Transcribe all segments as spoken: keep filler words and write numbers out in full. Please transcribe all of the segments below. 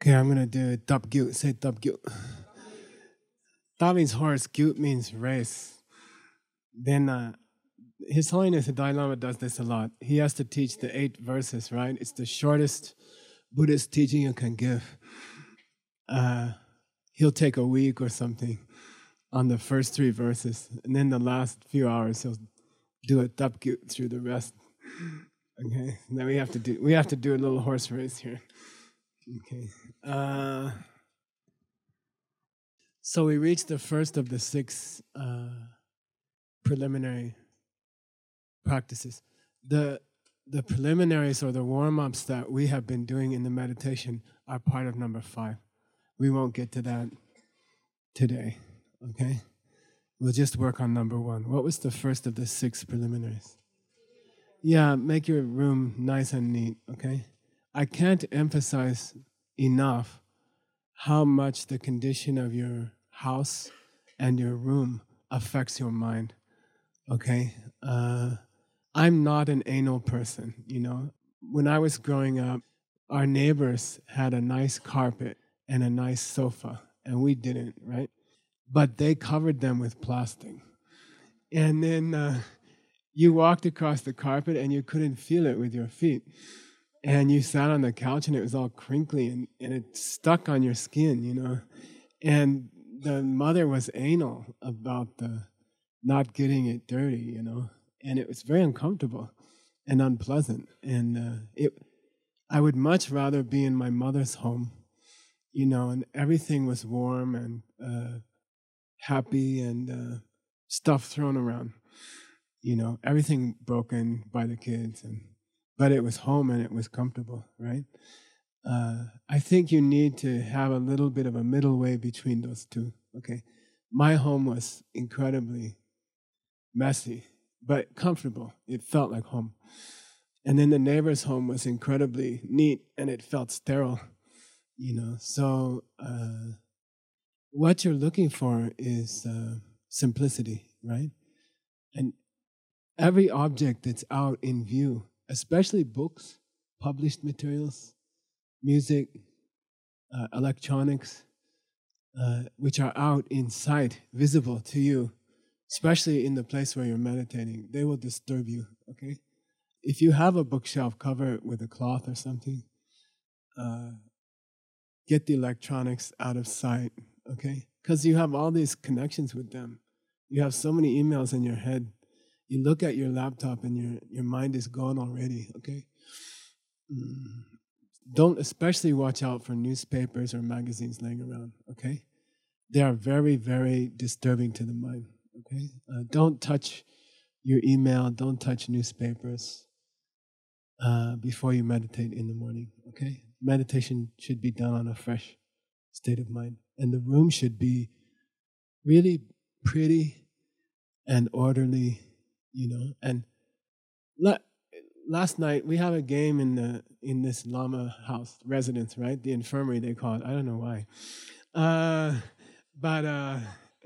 Okay, I'm gonna do Dab Gyut. Say Dab Gyut. Da means horse, Gyut means race. Then uh, His Holiness the Dalai Lama does this a lot. He has to teach the eight verses, right? It's the shortest Buddhist teaching you can give. Uh, he'll take a week or something on the first three verses, and then the last few hours he'll do a Dab Gyut through the rest. Okay, now we have to do we have to do a little horse race here. Okay. Uh, so we reached the first of the six uh, preliminary practices. The the preliminaries or the warm-ups that we have been doing in the meditation are part of number five. We won't get to that today, okay? We'll just work on number one. What was the first of the six preliminaries? Yeah, make your room nice and neat, okay? I can't emphasize enough how much the condition of your house and your room affects your mind, okay? Uh, I'm not an anal person, you know? When I was growing up, our neighbors had a nice carpet and a nice sofa, and we didn't, right? But they covered them with plastic. And then uh, you walked across the carpet and you couldn't feel it with your feet. And you sat on the couch and it was all crinkly and, and it stuck on your skin, you know. And the mother was anal about the not getting it dirty, you know. And it was very uncomfortable and unpleasant. And uh, it, I would much rather be in my mother's home, you know, and everything was warm and uh, happy and uh, stuff thrown around, you know, everything broken by the kids. And but it was home and it was comfortable, right? Uh, I think you need to have a little bit of a middle way between those two, okay? My home was incredibly messy, but comfortable. It felt like home. And then the neighbor's home was incredibly neat and it felt sterile, you know? So uh, what you're looking for is uh, simplicity, right? And every object that's out in view, especially books, published materials, music, uh, electronics, uh, which are out in sight, visible to you, especially in the place where you're meditating, they will disturb you, okay? If you have a bookshelf, cover it with a cloth or something. Uh, get the electronics out of sight, okay? Because you have all these connections with them. You have so many emails in your head. You look at your laptop and your, your mind is gone already, okay? Mm. Don't especially watch out for newspapers or magazines laying around, okay? They are very, very disturbing to the mind, okay? Uh, don't touch your email, don't touch newspapers uh, before you meditate in the morning, okay? Meditation should be done on a fresh state of mind. And the room should be really pretty and orderly, you know, and la- last night we have a game in the in this Lama house residence, right? The infirmary they call it. I don't know why, uh, but uh,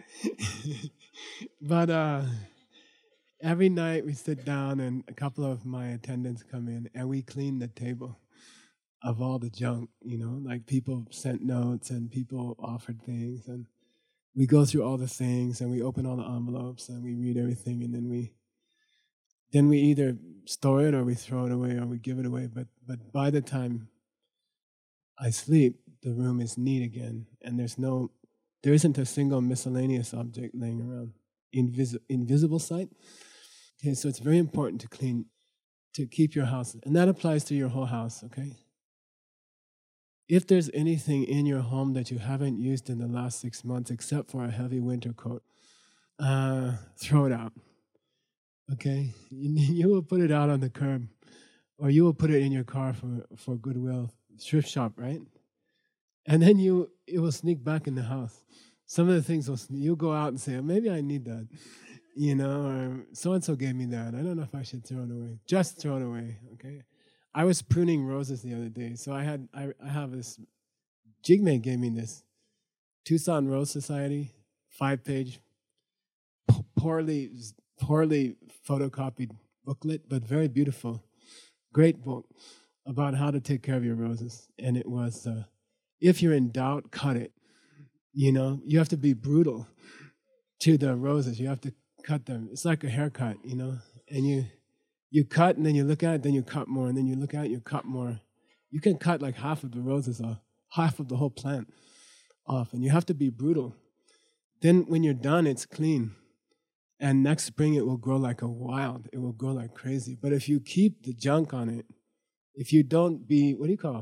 but uh, every night we sit down and a couple of my attendants come in and we clean the table of all the junk, you know, like people sent notes and people offered things and we go through all the things and we open all the envelopes and we read everything and then we then we either store it or we throw it away or we give it away. But but by the time I sleep, the room is neat again, and there's no, there isn't a single miscellaneous object laying around, Invis- invisible sight. Okay, so it's very important to clean, to keep your house, and that applies to your whole house. Okay. If there's anything in your home that you haven't used in the last six months, except for a heavy winter coat, uh, throw it out. Okay, you, you will put it out on the curb, or you will put it in your car for, for Goodwill thrift shop, right? And then you it will sneak back in the house. Some of the things will you'll go out and say, oh, maybe I need that, you know, or so and so gave me that. I don't know if I should throw it away. Just throw it away, okay? I was pruning roses the other day, so I had I, I have this. Jigme gave me this Tucson Rose Society five page, poorly poorly photocopied booklet, but very beautiful, great book about how to take care of your roses. And it was uh, If you're in doubt, cut it. You know, you have to be brutal to the roses. You have to cut them. It's like a haircut, you know, and you you cut and then you look at it, then you cut more, and then you look at it, you cut more. You can cut like half of the roses off, half of the whole plant off, and you have to be brutal. Then when you're done, it's clean. And next spring, it will grow like a wild. It will grow like crazy. But if you keep the junk on it, if you don't be, what do you call?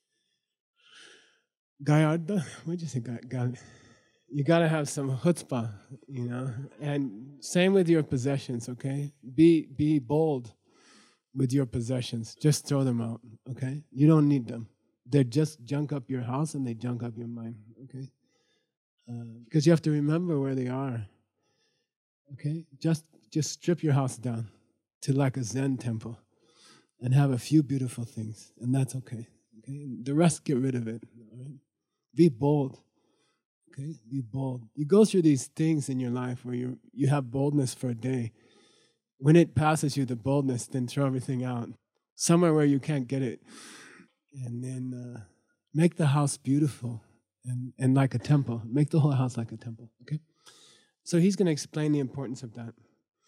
Gallarda? What did you say? Gal- you got to have some chutzpah, you know? And same with your possessions, okay? Be be bold with your possessions. Just throw them out, okay? You don't need them. They just junk up your house and they junk up your mind, okay? Uh, because you have to remember where they are, okay? Just just strip your house down to like a Zen temple and have a few beautiful things, and that's okay, okay? The rest, get rid of it, all right? Be bold, okay? Be bold. You go through these things in your life where you you have boldness for a day. When it passes you, the boldness, then throw everything out. Somewhere where you can't get it. And then uh, make the house beautiful and, and like a temple. Make the whole house like a temple, okay? So he's going to explain the importance of that.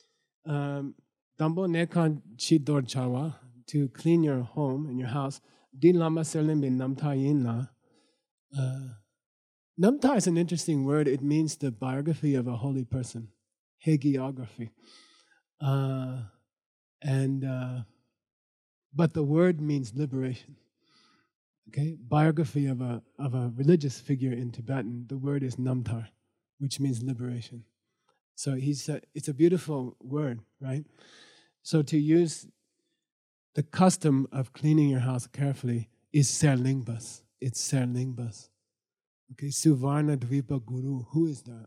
Dambo nekan chidor chawa, to clean your home and your house. Din lama serlim bin namta yin la. Uh, Namta is an interesting word. It means the biography of a holy person, hagiography. Uh, and uh, but the word means liberation. Okay, biography of a of a religious figure in Tibetan. The word is namtar, which means liberation. So he's a, it's a beautiful word, right? So to use the custom of cleaning your house carefully is serlingbas. It's serlingbas. Okay, Suvarna Dvipa Guru. Who is that?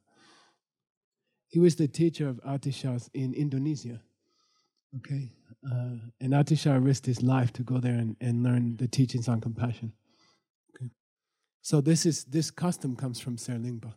He was the teacher of Atishas in Indonesia. Okay, uh, and Atisha risked his life to go there and, and learn the teachings on compassion. Okay, so this is this custom comes from Serlingpa.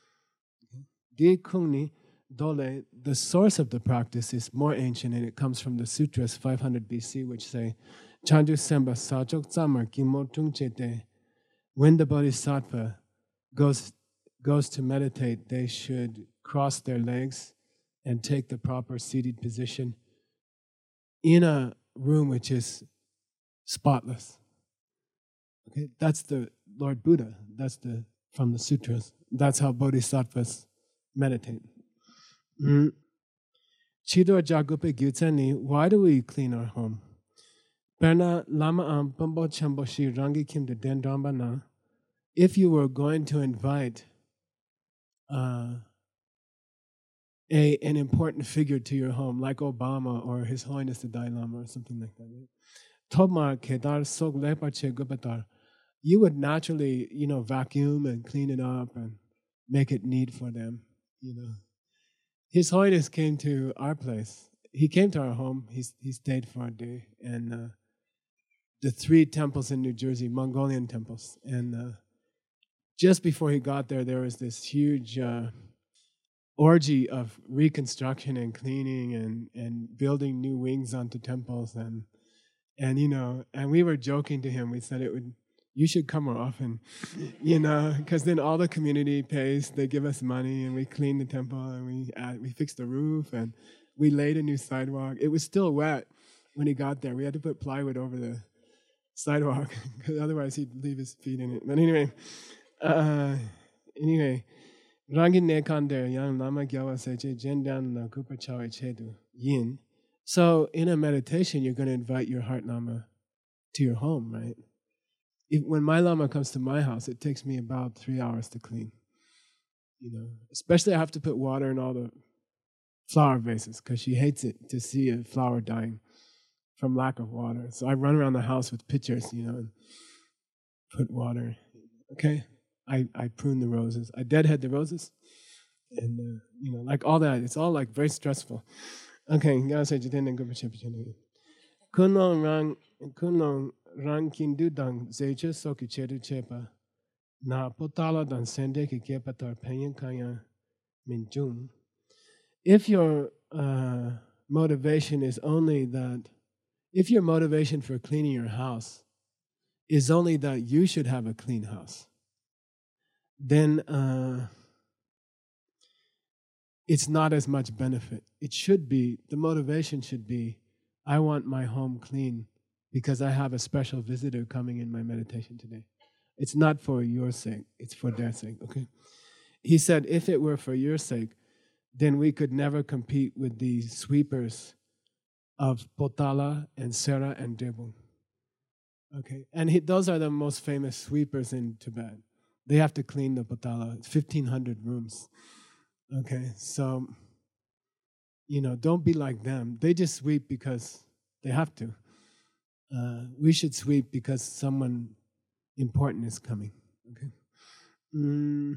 Di Kungni Dole, the source of the practice is more ancient, and it comes from the sutras five hundred B C, which say, Chandu Semba Sajok Tsamar Kimo Tungchete. When the Bodhisattva goes goes to meditate, they should cross their legs and take the proper seated position in a room which is spotless. Okay, that's the Lord Buddha. That's the from the sutras. That's how bodhisattvas meditate. Chidor Jagupe Gyutsani, why do we clean our home? Perna lama am pambo chamboshi rangi kim de dendrambana. If you were going to invite uh, a an important figure to your home, like Obama or His Holiness the Dalai Lama or something like that, Tomar kedar sok lepache gubatar, you would naturally, you know, vacuum and clean it up and make it neat for them, you know. His Holiness came to our place. He came to our home. He he stayed for a day, and uh, the three temples in New Jersey, Mongolian temples, and. Uh, Just before he got there, there was this huge uh, orgy of reconstruction and cleaning and, and building new wings onto temples. And, and, you know, and we were joking to him. We said it would, you should come more often, you know, because then all the community pays. They give us money, and we clean the temple, and we add, we fixed the roof, and we laid a new sidewalk. It was still wet when he got there. We had to put plywood over the sidewalk, because otherwise he'd leave his feet in it. But anyway... Uh, anyway, Rangin Nekander Yang Lama Gyawa Seche Jendan La Kupa Chawe Chedu Yin. So in a meditation, you're going to invite your heart Lama to your home, right? If, when my Lama comes to my house, it takes me about three hours to clean. You know, especially I have to put water in all the flower vases because she hates it to see a flower dying from lack of water. So I run around the house with pitchers, you know, and put water. Okay. I, I prune the roses. I deadhead the roses. And, uh, you know, like all that. It's all like very stressful. Okay. Kunong rang kunong rang kindu dang zeche soki chedu chepa. Na potala dan sende ki kepatar penyan kaya minjum. If your uh, motivation is only that, if your motivation for cleaning your house is only that you should have a clean house, then uh, it's not as much benefit. It should be, the motivation should be, I want my home clean because I have a special visitor coming in my meditation today. It's not for your sake, it's for their sake, okay? He said, if it were for your sake, then we could never compete with the sweepers of Potala and Sera and Debu. Okay, and he, those are the most famous sweepers in Tibet. They have to clean the Potala. It's fifteen hundred rooms. Okay, so, you know, don't be like them. They just sweep because they have to. Uh, we should sweep because someone important is coming. Okay. Mm.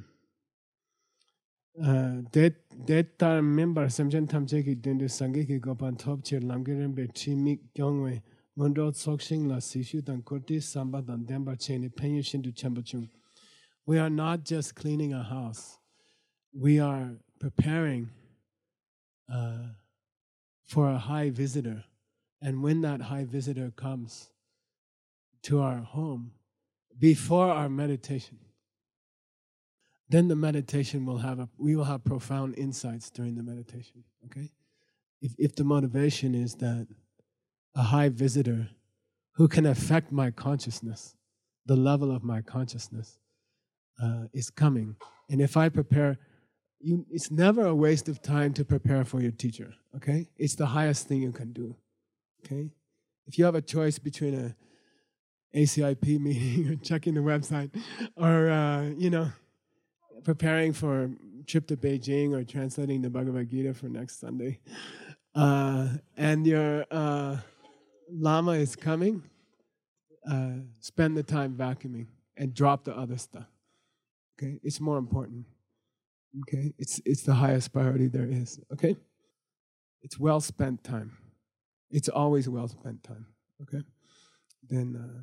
Data member Samjan Tamjeki Dindu Sangeki Gopan Top Chair Lamgirimbe Chimik Gyongwe Mundo Soksing La Sishu Dan Kurti Samba Dan Demba Chain Penyushin to Chambachung. We are not just cleaning a house. We are preparing uh, for a high visitor. And when that high visitor comes to our home, before our meditation, then the meditation will have a, we will have profound insights during the meditation, okay? If, if the motivation is that a high visitor who can affect my consciousness, the level of my consciousness uh, is coming. And if I prepare, you, it's never a waste of time to prepare for your teacher, okay? It's the highest thing you can do, okay? If you have a choice between a A C I P meeting or checking the website or, uh, you know, preparing for a trip to Beijing or translating the Bhagavad Gita for next Sunday, uh, and your uh, Lama is coming, uh, spend the time vacuuming and drop the other stuff. Okay, it's more important. Okay, it's it's the highest priority there is. Okay, it's well spent time. It's always well spent time. Okay, then uh,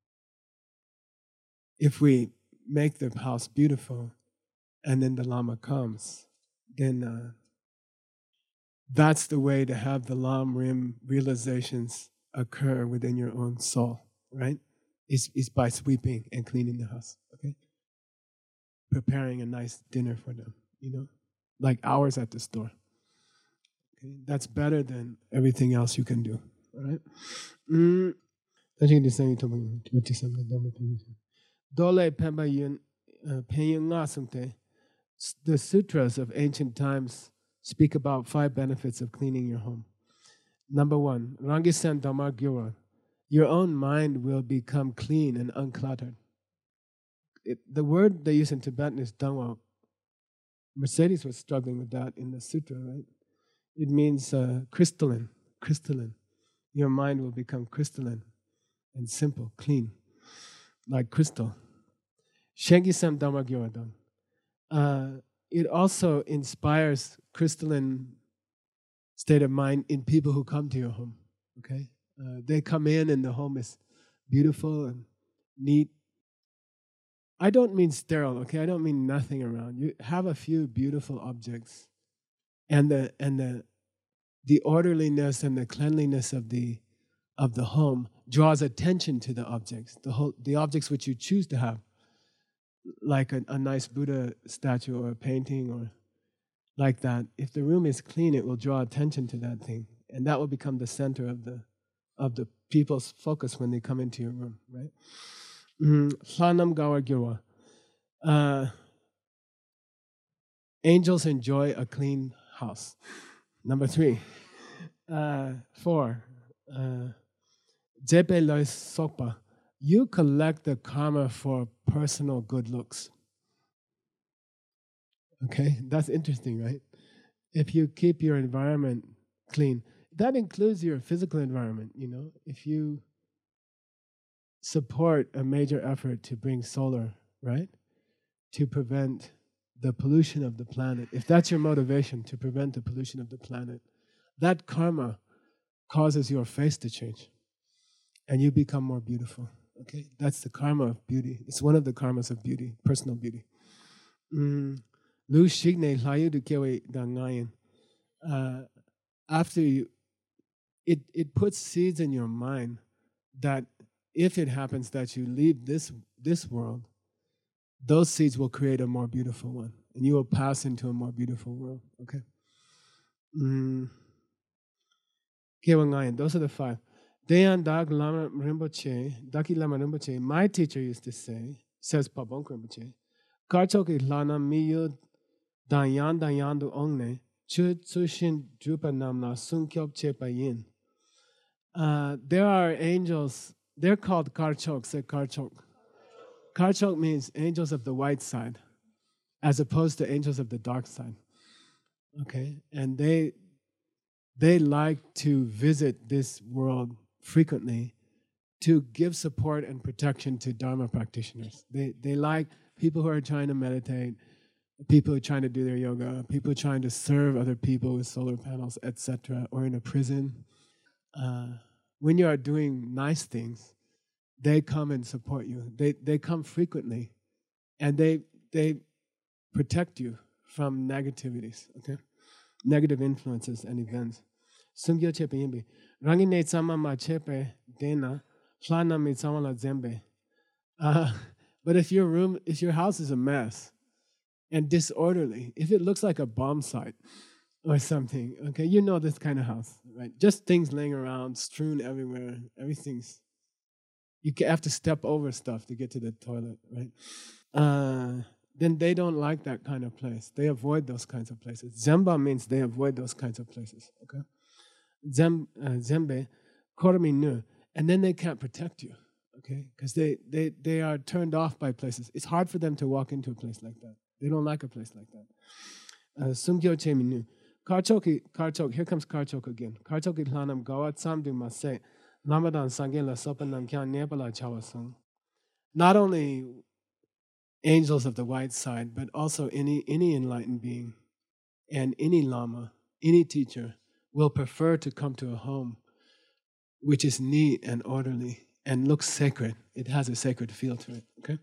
if we make the house beautiful, and then the Lama comes, then uh, that's the way to have the Lam Rim realizations occur within your own soul, right? Is is by sweeping and cleaning the house, okay? Preparing a nice dinner for them, you know, like hours at the store. Okay, that's better than everything else you can do, all right? Mm. Dole Pemba Yun Penyung Ngasumte. The sutras of ancient times speak about five benefits of cleaning your home. Number one, Rangisan Dhamma Gyura. Your own mind will become clean and uncluttered. It, the word they use in Tibetan is Dhamma. Mercedes was struggling with that in the sutra, right? It means uh, crystalline, crystalline. Your mind will become crystalline and simple, clean, like crystal. Shengisam Dhamma Gyura. Uh, it also inspires crystalline state of mind in people who come to your home, okay? Uh, they come in and the home is beautiful and neat. I don't mean sterile, okay? I don't mean nothing around. You have a few beautiful objects, and the and the the orderliness and the cleanliness of the of the home draws attention to the objects, the whole the objects which you choose to have, like a, a nice Buddha statue or a painting or like that. If the room is clean, it will draw attention to that thing, and that will become the center of the of the people's focus when they come into your room, right? Hlanam Gawar Girwa. Uh, angels enjoy a clean house. Number three. Uh, four. Jepe Lois Sokpa. You collect the karma for personal good looks. Okay, that's interesting, right? If you keep your environment clean, that includes your physical environment, you know. If you support a major effort to bring solar, right, to prevent the pollution of the planet, if that's your motivation, to prevent the pollution of the planet, that karma causes your face to change and you become more beautiful. Okay, that's the karma of beauty. It's one of the karmas of beauty, personal beauty. Lu shigne layu du kewe dangayan. After you, it it puts seeds in your mind that if it happens that you leave this this world, those seeds will create a more beautiful one, and you will pass into a more beautiful world. Okay. Mm. Those are the five. Dayan Dag Lama Rinpoche, Daki Lama Rinpoche, my teacher used to say, says Pabonk Rinpoche, Karchoki Lana Miyu Dayan Dayandu Ongne, Chu Tsushin Drupa Namna Sunkyop Chepa Yin. Uh, there are angels, they're called Karchok, say Karchok. Karchok means angels of the white side, as opposed to angels of the dark side. Okay, and they they like to visit this world frequently to give support and protection to Dharma practitioners. They they like people who are trying to meditate, people who are trying to do their yoga, people trying to serve other people with solar panels, et cetera, or in a prison. Uh, when you are doing nice things, they come and support you. They they come frequently, and they they protect you from negativities. Okay, negative influences and events. Sungyo chepe yimbi. Rangi ne tsama ma chepe dena. Plana mi tsama la zembe. Uh, but if your room, if your house is a mess and disorderly, if it looks like a bomb site or something, okay, you know this kind of house, right? Just things laying around, strewn everywhere, everything's, you have to step over stuff to get to the toilet, right? Uh, then they don't like that kind of place. They avoid those kinds of places. Zemba means they avoid those kinds of places, okay? Zem, uh, zembe, korami nu, and then they can't protect you, okay? Because they, they, they are turned off by places. It's hard for them to walk into a place like that. They don't like a place like that. Sumkyo chemi nu. Karchoki, Karchok, here comes Karchok again. Karchoki hlanam gawat samdu mase, lamadan sangen la sopanam kyan nepala chawasung. Not only angels of the white side, but also any, any enlightened being and any lama, any teacher will prefer to come to a home which is neat and orderly and looks sacred. It has a sacred feel to it, okay?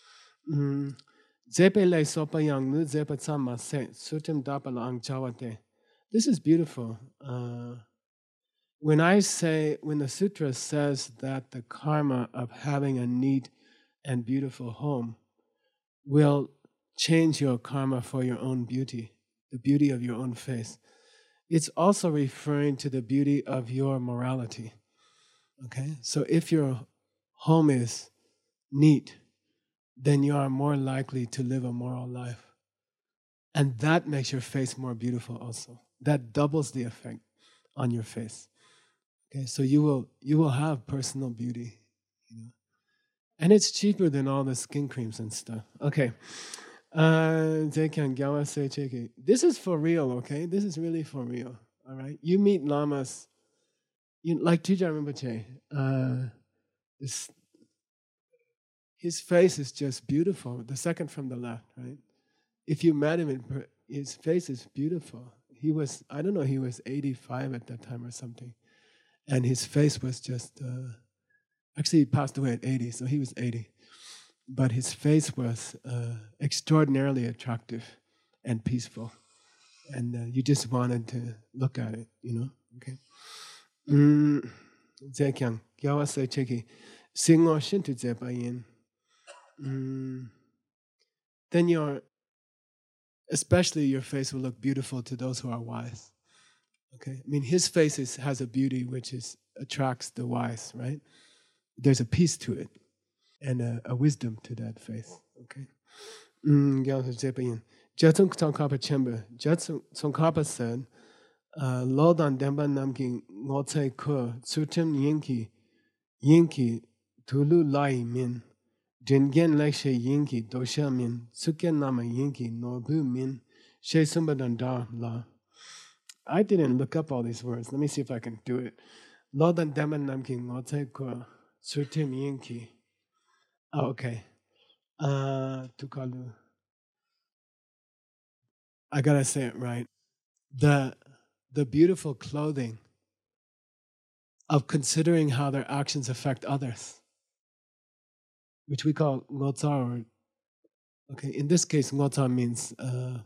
This is beautiful. Uh, when I say, when the sutra says that the karma of having a neat and beautiful home will change your karma for your own beauty, the beauty of your own face. It's also referring to the beauty of your morality. Okay? So if your home is neat, then you are more likely to live a moral life. And that makes your face more beautiful also. That doubles the effect on your face. Okay, so you will you will have personal beauty, you know. And it's cheaper than all the skin creams and stuff. Okay. Uh, this is for real, okay? This is really for real, all right? You meet lamas, you, like Trijang Rinpoche, uh, this, his face is just beautiful, the second from the left, right? If you met him, in, his face is beautiful. He was, I don't know, he was eighty-five at that time or something. And his face was just... Uh, Actually, he passed away at eighty, so he was eighty. But his face was uh, extraordinarily attractive and peaceful. And uh, you just wanted to look at it, you know? Okay. Zekyang, Gyawa Se Cheki, Singo Shintu Zepayin. Then your, especially your face will look beautiful to those who are wise. Okay? I mean, his face is, has a beauty which is attracts the wise, right? There's a peace to it and a, a wisdom to that face. Okay. Jetsung Tsongkhapa Chemba. Jetsung Tsongkhapa said, Lodan Demba Namking Ngotsai Ko Tsutim Yinki Yinki Tulu Lai Min Jingen Lekshe Yinki Dosha Min Tsukyan Nama Yinki Nobu Min She Sumbadan Da La. I didn't look up all these words. Let me see if I can do it. Lodan Demba Namking Ngotsai Ko Surtim Yinki. Oh, okay. Uh, Tukalu. I gotta say it right. The the beautiful clothing of considering how their actions affect others, which we call ngotsa. Okay, in this case, ngotsa means uh,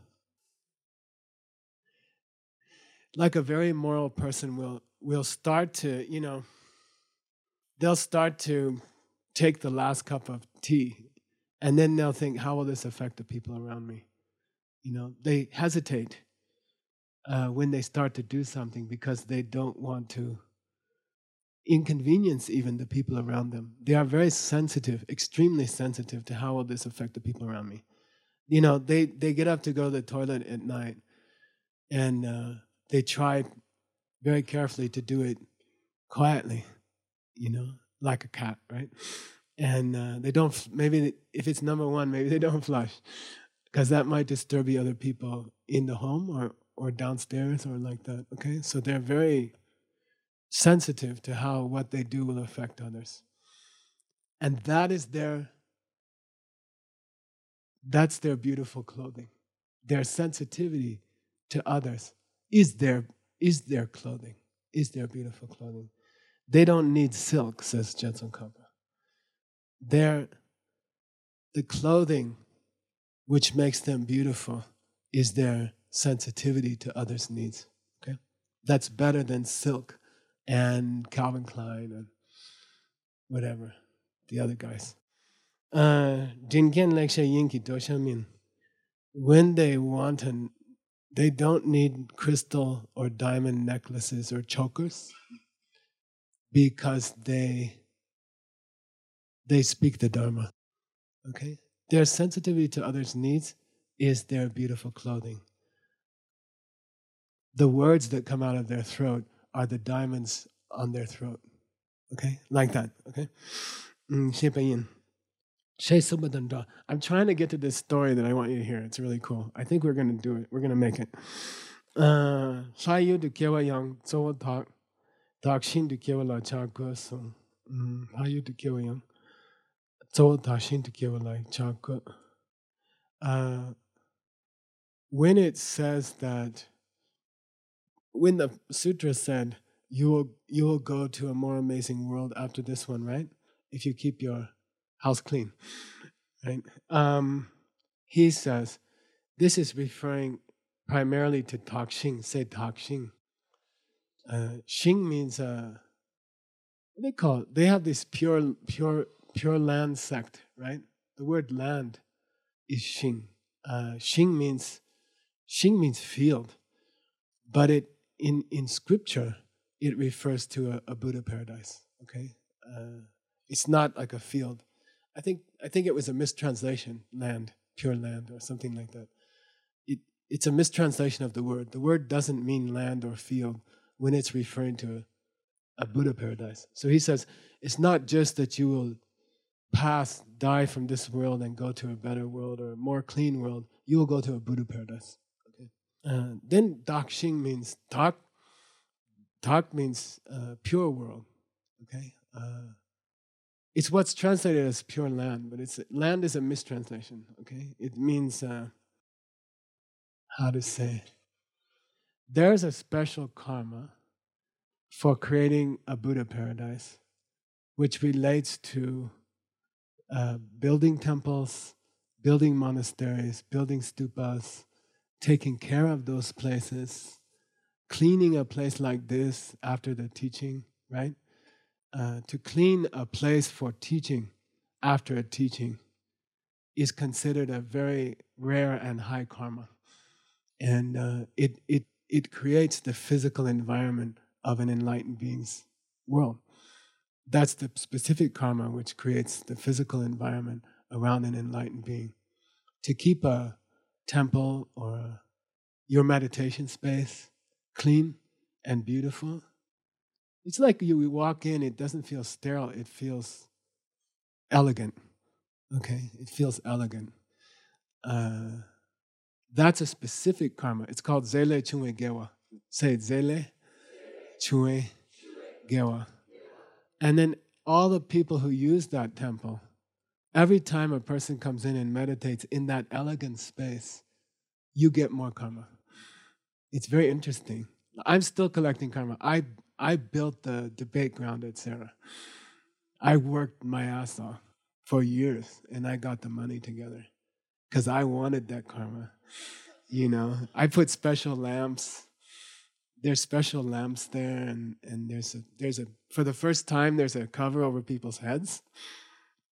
like a very moral person will will start to, you know, they'll start to take the last cup of tea And then they'll think, how will this affect the people around me? You know, they hesitate uh, when they start to do something because they don't want to inconvenience even the people around them. They are very sensitive, extremely sensitive to how will this affect the people around me. You know, they, they get up to go to the toilet at night, and uh, they try very carefully to do it quietly, you know, like a cat, right? And uh, they don't, maybe if it's number one, maybe they don't flush, because that might disturb the other people in the home or, or downstairs or like that, okay? So they're very sensitive to how what they do will affect others. And that is their, that's their beautiful clothing. Their sensitivity to others is their, is their clothing, is their beautiful clothing. They don't need silk, says Jetsun Kappa. They're, the clothing which makes them beautiful is their sensitivity to others' needs. Okay, that's better than silk and Calvin Klein and whatever the other guys. Jingen leksha yinki doshamin. When they want to, they don't need crystal or diamond necklaces or chokers because they they speak the Dharma. Okay, their sensitivity to others' needs is their beautiful clothing. The words that come out of their throat are the diamonds on their throat. Okay, like that. Okay. Mm, I'm trying to get to this story that I want you to hear. It's really cool. I think we're going to do it. We're going to make it. Shayu du kewa yang zo tak tak shin du kewa la cha go so. Shayu du kewa yang zo tak shin du kewa la cha go. When it says that, when the sutra said, you will you will go to a more amazing world after this one, right? If you keep your house clean, right? Um, he says this is referring primarily to Takshing. Say Takshing. Uh, Xing means uh, what do they call it? They have this pure pure pure land sect, right? The word land is Xing. Uh, Xing means Xing means field, but it in in scripture it refers to a, a Buddha paradise. Okay, uh, it's not like a field. I think I think it was a mistranslation, land, pure land, or something like that. It it's a mistranslation of the word. The word doesn't mean land or field when it's referring to a, a Buddha paradise. So he says it's not just that you will pass, die from this world and go to a better world or a more clean world. You will go to a Buddha paradise. Okay. Uh, then Dakshing means Dak. Tak means uh, pure world, okay? Uh, it's what's translated as pure land, but it's land is a mistranslation, okay? It means, uh, how to say, there's a special karma for creating a Buddha paradise, which relates to uh, building temples, building monasteries, building stupas, taking care of those places, cleaning a place like this after the teaching, right? Uh, to clean a place for teaching after a teaching is considered a very rare and high karma. And uh, it, it, it creates the physical environment of an enlightened being's world. That's the specific karma which creates the physical environment around an enlightened being. To keep a temple or a, your meditation space clean and beautiful, it's like you walk in, it doesn't feel sterile, it feels elegant. Okay, it feels elegant. Uh, that's a specific karma. It's called Zele Chunwe Gewa. Say it, Zele Chunwe Gewa. And then all the people who use that temple, every time a person comes in and meditates in that elegant space, you get more karma. It's very interesting. I'm still collecting karma. I I built the debate ground at Sarah. I worked my ass off for years, and I got the money together because I wanted that karma. You know, I put special lamps. There's special lamps there, and, and there's a there's a for the first time there's a cover over people's heads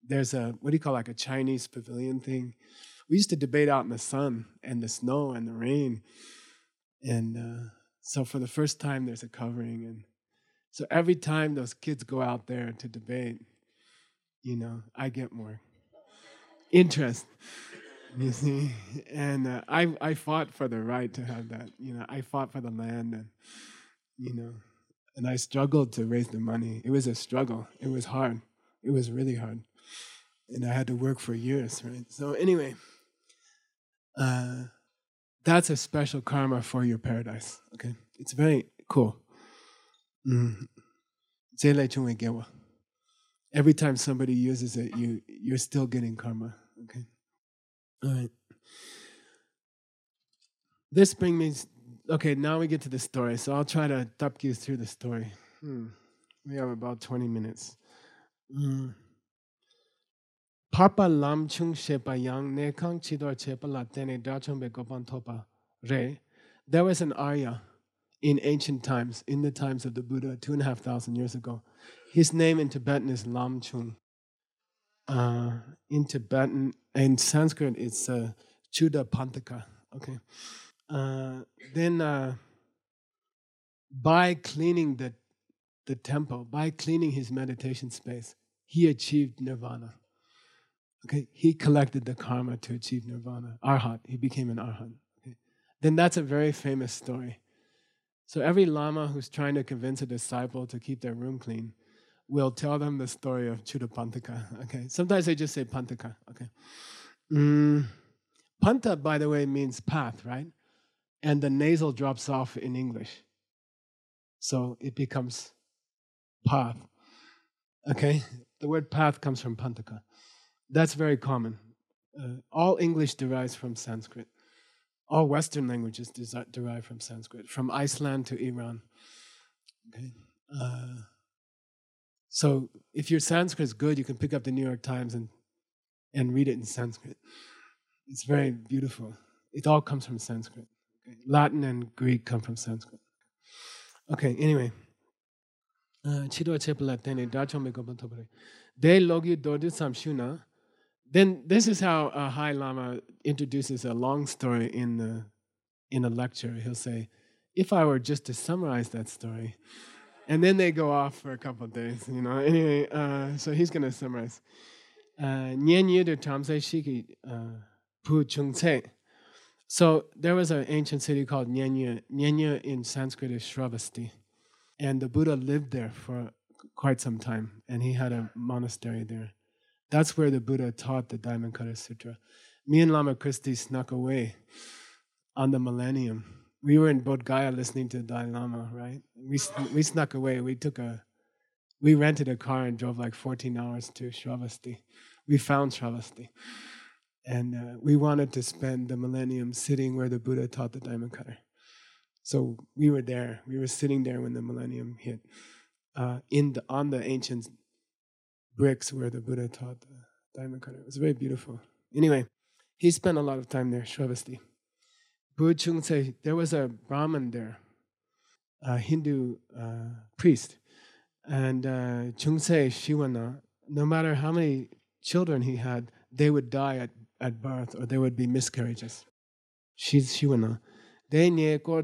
there's a, what do you call, like a Chinese pavilion thing. We used to debate out in the sun and the snow and the rain. And uh, so for the first time, there's a covering. And so every time those kids go out there to debate, you know, I get more interest, you see. And uh, I, I fought for the right to have that. You know, I fought for the land and, you know, and I struggled to raise the money. It was a struggle. It was hard. It was really hard. And I had to work for years, right? So anyway, uh, that's a special karma for your paradise, okay? It's very cool. Mm. Every time somebody uses it, you, you're still getting karma, okay? All right. This brings me, okay, now we get to the story. So I'll try to talk you through the story. Hmm. We have about twenty minutes. Mm. Papa lam chung shepa yang ne kang chidor chepa la tene dachong be gopan topa re. There was an Arya in ancient times, in the times of the Buddha, two and a half thousand years ago. His name in Tibetan is Lam Chung. Uh, in Tibetan, in Sanskrit, it's uh, Chuda Pantaka. Okay. Uh, then, uh, by cleaning the the temple, by cleaning his meditation space, he achieved nirvana. Okay, he collected the karma to achieve nirvana. Arhat, he became an arhat. Okay. Then that's a very famous story. So every lama who's trying to convince a disciple to keep their room clean will tell them the story of Chudapantaka. Okay, sometimes they just say Pantaka. Okay, mm. Panta, by the way, means path, right? And the nasal drops off in English, so it becomes path. Okay, the word path comes from Pantaka. That's very common. Uh, all English derives from Sanskrit. All Western languages derive from Sanskrit, from Iceland to Iran. Okay. Uh, so if your Sanskrit is good, you can pick up the New York Times and, and read it in Sanskrit. It's very beautiful. It all comes from Sanskrit. Okay. Latin and Greek come from Sanskrit. Okay, anyway. Then this is how a High Lama introduces a long story in the in a lecture. He'll say, if I were just to summarize that story, and then they go off for a couple of days, you know. Anyway, uh, so he's going to summarize. So there was an ancient city called Nyenye. Nyenye in Sanskrit is Shravasti. And the Buddha lived there for quite some time, and he had a monastery there. That's where the Buddha taught the Diamond Cutter Sutra. Me and Lama Christie snuck away on the millennium. We were in Bodh Gaya listening to the Dalai Lama, right? We we snuck away. We took a, we rented a car and drove like fourteen hours to Shravasti. We found Shravasti. And uh, we wanted to spend the millennium sitting where the Buddha taught the Diamond Cutter. So we were there. We were sitting there when the millennium hit, uh, in the on the ancient bricks where the Buddha taught the Diamond Cutter. It was very beautiful. Anyway, he spent a lot of time there, Shravasti. Bu Chung Se, there was a Brahmin there, a Hindu uh, priest. And uh, Chung Se Shivana, no matter how many children he had, they would die at, at birth or there would be miscarriages. She's Shivana. Then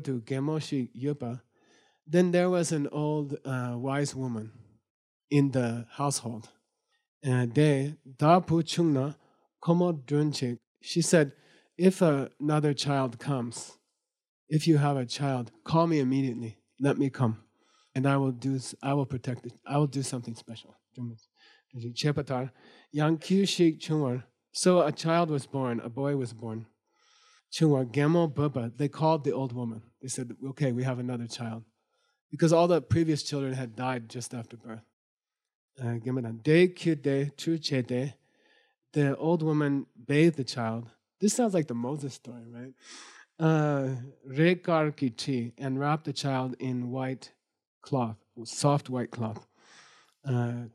there was an old uh, wise woman in the household. And they, she said, if another child comes, if you have a child, call me immediately. Let me come, and I will do. I will protect it. I will do something special. So a child was born. A boy was born. They called the old woman. They said, "Okay, we have another child," because all the previous children had died just after birth. The old woman bathed the child. This sounds like the Moses story, right? Uh, and wrapped the child in white cloth, soft white cloth. Uh,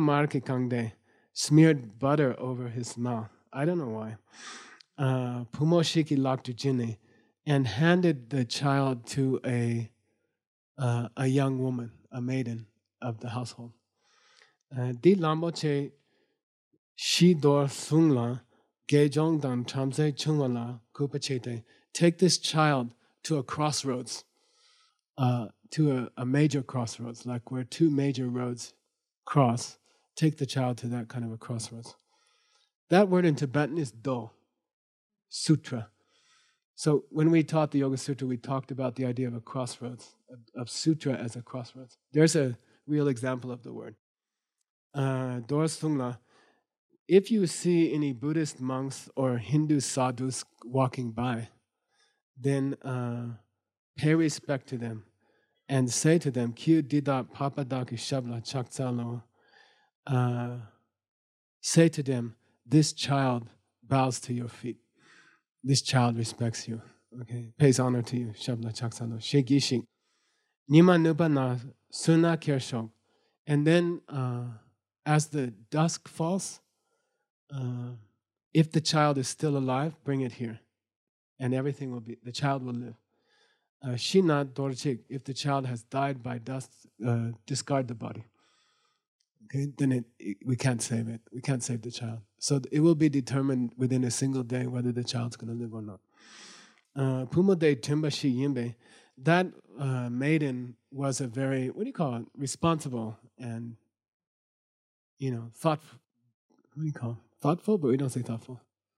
smeared butter over his mouth. I don't know why. Uh, Pumoshiki Laktujini, and handed the child to a uh, a young woman, a maiden of the household. Uh, Di Lamboche Shi dor sungla, gejong dan chamse chungwala kupachete. Take this child to a crossroads, uh, to a, a major crossroads, like where two major roads cross. Take the child to that kind of a crossroads. That word in Tibetan is do, sutra. So when we taught the Yoga Sutra, we talked about the idea of a crossroads, of, of sutra as a crossroads. There's a real example of the word. Uh, Dor Sungla, if you see any Buddhist monks or Hindu sadhus walking by, then uh, pay respect to them and say to them, Kyu didat papadaki shabla chaktsalo. Uh, say to them, this child bows to your feet. This child respects you, okay, pays honor to you. Shabla chaksalo, shegishing. Nima nubana suna kershok. And then uh, as the dusk falls, uh, if the child is still alive, bring it here. And everything will be, the child will live. Shina dorchik, if the child has died by dust, uh, discard the body. Okay, then it, it, we can't save it. We can't save the child. So it will be determined within a single day whether the child's going to live or not. Pumode Timbashi Yimbe, that uh, maiden was a very, what do you call it, responsible and, you know, thoughtful. What do you call it? Thoughtful, but we don't say thoughtful.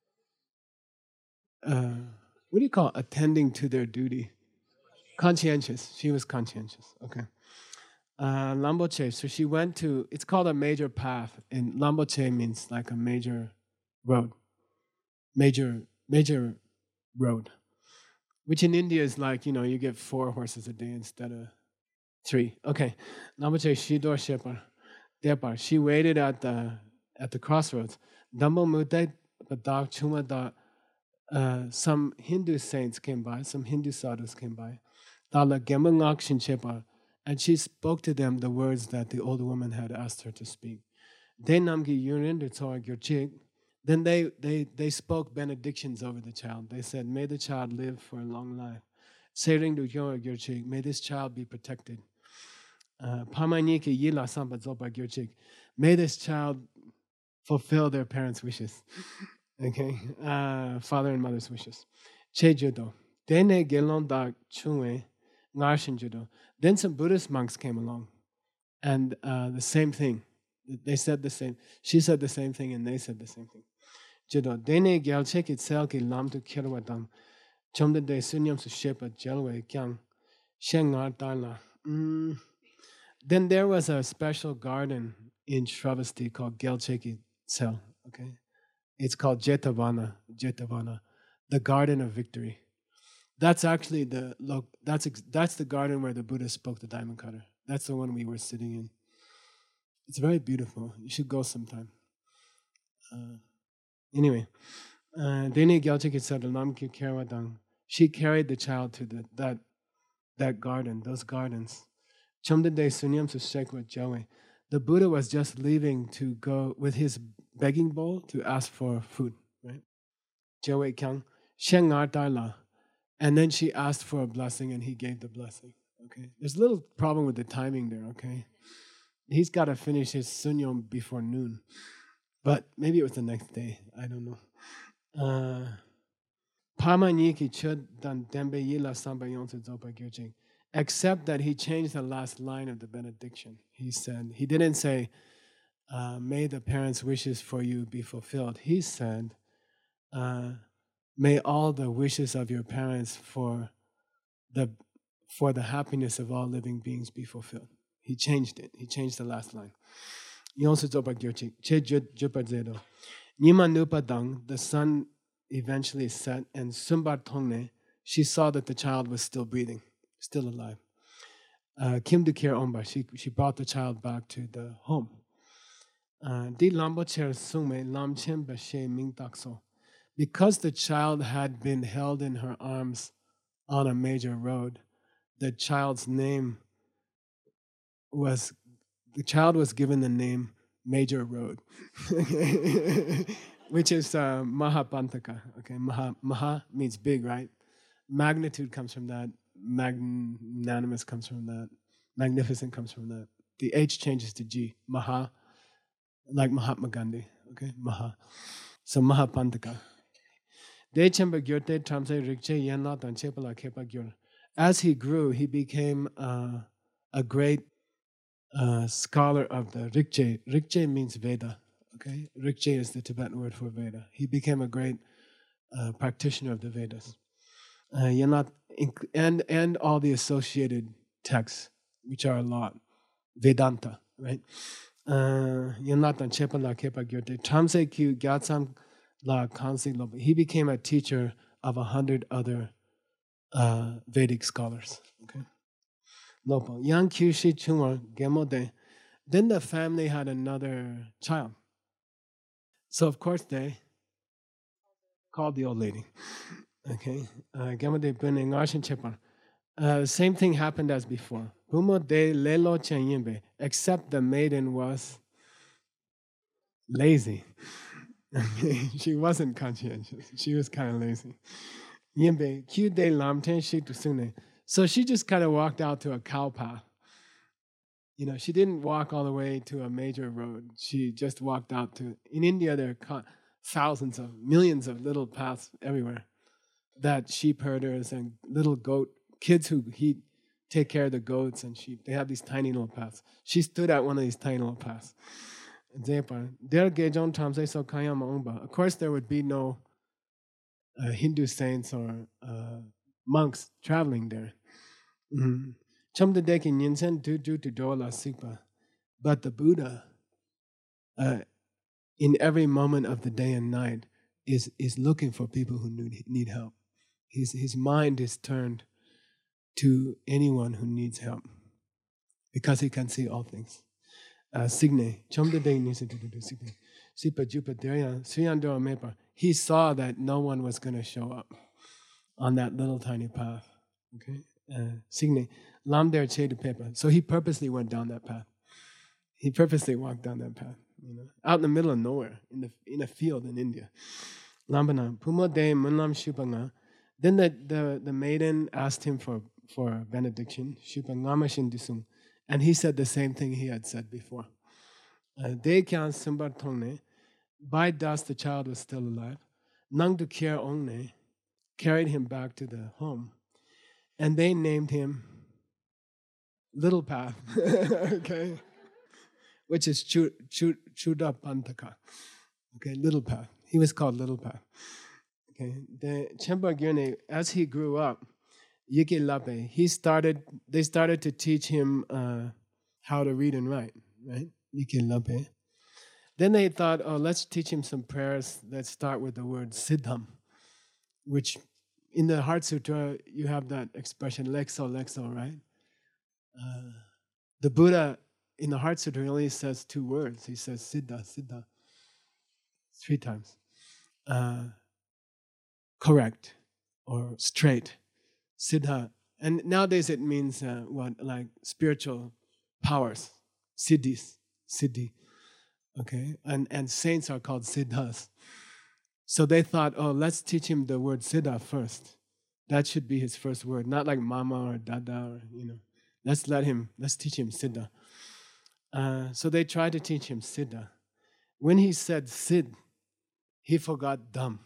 Uh, what do you call it? Attending to their duty? Conscientious. She was conscientious. Okay. Uh, Lamboche. So she went to, it's called a major path. And Lamboche means like a major road. Major, major road. Which in India is like, you know, you get four horses a day instead of three. Okay. Lamboche Shidor Shepar. Depar. She waited at the at the crossroads. Dambo Mute Badak Chuma da uh, some Hindu saints came by, some Hindu sadhus came by. Dala Gemangak Shinchepa. And she spoke to them the words that the old woman had asked her to speak. Then they, they, they spoke benedictions over the child. They said, may the child live for a long life. May this child be protected. Uh, may this child fulfill their parents' wishes. Okay? Uh, father and mother's wishes. Then some Buddhist monks came along, and uh, the same thing. They said the same. She said the same thing, and they said the same thing. Judo. Dene gyalchek itself ki lam to kirwadam. Chomde de sunyam su shepa jelwe kyang. Shengar dala. Then there was a special garden in Shravasti called Gyalcheki Tsel. Okay, it's called Jetavana. Jetavana, the Garden of Victory. That's actually the look. That's that's the garden where the Buddha spoke to Diamond Cutter. That's the one we were sitting in. It's very beautiful. You should go sometime. Uh, anyway, Dene Gyalchik said Lamki Kerwadang. She carried the child to the, that that garden, those gardens. Chomde de Sunyam Sushekwa Jawe. The Buddha was just leaving to go with his begging bowl to ask for food, right? Jawe Kyang Shengar Daila. And then she asked for a blessing and he gave the blessing. Okay. There's a little problem with the timing there, okay? He's got to finish his sunyam before noon. But maybe it was the next day. I don't know. Except that he changed the last line of the benediction. He said, he didn't say, uh, may the parents' wishes for you be fulfilled. He said, uh, may all the wishes of your parents for the for the happiness of all living beings be fulfilled. He changed it. He changed the last line. The sun eventually set, and Sumbar Tongne, she saw that the child was still breathing, still alive. Kim Dukir Omba, she she brought the child back to the home. Di Lambocher Sungme Lam Chen Bashe Ming Takso. Because the child had been held in her arms on a major road, the child's name was, the child was given the name Major Road, which is uh, Mahapantaka. Okay, Maha, Maha means big, right? Magnitude comes from that. Magnanimous comes from that. Magnificent comes from that. The H changes to G. Maha, like Mahatma Gandhi. Okay, Maha. So Mahapantaka. De chemba gyorte tramse rikche yenla tan chepala kepa gyor. As he grew, he became uh, a great uh, scholar of the Rikche. Rikche means Veda. Okay, Rikche is the Tibetan word for Veda. He became a great uh, practitioner of the Vedas. Uh, Yanat, and and all the associated texts, which are a lot. Vedanta, right? Yanatan Chepala Kepa Gyurte. Tramse Kyu Gyatsam La Kansi Loba. He became a teacher of a hundred other uh, Vedic scholars. Okay. Lopo. Yang Kyu Shi Chungwa Gemode. Then the family had another child. So of course they called the old lady. Okay. Gemode Bune Ngashin Chepa. Uh, same thing happened as before. Bumo de lelo chenyimbe, except the maiden was lazy. She wasn't conscientious. She was kind of lazy. Yimbe, kyu de lamten shi tusune. So she just kind of walked out to a cow path. You know, she didn't walk all the way to a major road. She just walked out to. In India, there are thousands of millions of little paths everywhere that sheep herders and little goat kids who he take care of the goats and sheep. They have these tiny little paths. She stood at one of these tiny little paths. Of course, there would be no uh, Hindu saints or uh, monks traveling there. But the Buddha, uh, in every moment of the day and night, is, is looking for people who need, need help. His, his mind is turned to anyone who needs help because he can see all things. Signe, he saw that no one was going to show up on that little tiny path. Okay, Signe, lamder chedu pepa. So he purposely went down that path. He purposely walked down that path, you know, out in the middle of nowhere, in the in a field in India. Lambana, pumo de munlam shupanga. Then the, the, the maiden asked him for for benediction, and he said the same thing he had said before. They kyan simbar tongne, by das the child was still alive, nang du care ongne, carried him back to the home, and they named him Little Path, okay, which is Chuda Pantaka, okay, Little Path. He was called Little Path. Okay, the Chempa Gyurne, as he grew up, Yike Lape, he started, they started to teach him uh, how to read and write, right? Yike Lape. Then they thought, oh, let's teach him some prayers that start with the word Siddham, which in the Heart Sutra, you have that expression, Lexo, Lexo, right? Uh, the Buddha in the Heart Sutra only says two words. He says Siddha, Siddha, three times. Uh, correct or straight. Siddha. And nowadays it means uh, what, like spiritual powers, siddhis, siddhi. Okay, and and saints are called siddhas. So they thought, oh, let's teach him the word siddha first. That should be his first word, not like mama or dada or you know. Let's let him. Let's teach him siddha. Uh, so they tried to teach him siddha. When he said sid, he forgot dham.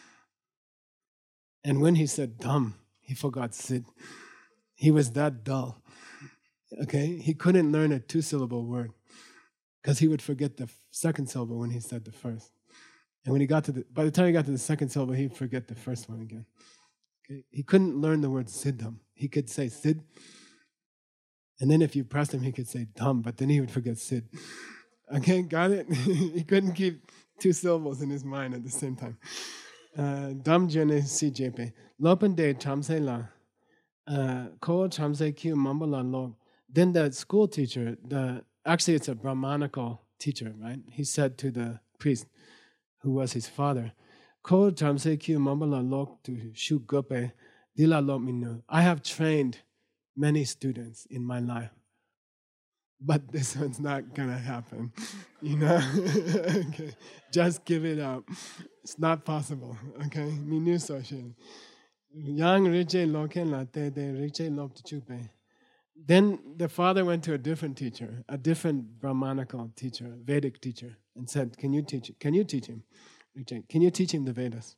And when he said dham, he forgot sid. He was that dull. Okay? He couldn't learn a two-syllable word because he would forget the second syllable when he said the first. And when he got to the, by the time he got to the second syllable, he'd forget the first one again. Okay? He couldn't learn the word siddham. He could say sid, and then if you pressed him, he could say dham, but then he would forget sid. Okay, got it? He couldn't keep two syllables in his mind at the same time. Dham jene si jepe. Lopen de chamse la. Ko chamse kyu mambala log. Then the school teacher, the actually it's a Brahmanical teacher, right? He said to the priest, who was his father, Ko chamse kyu mambala log to shu gope dila lo minu. I have trained many students in my life, but this one's not gonna happen, you know. Okay, just give it up. It's not possible. Okay, minu social. Yang riche loken la te de riche lok chupe. Then the father went to a different teacher, a different Brahmanical teacher, Vedic teacher, and said, "Can you teach? Can you teach him? Can you teach him the Vedas?"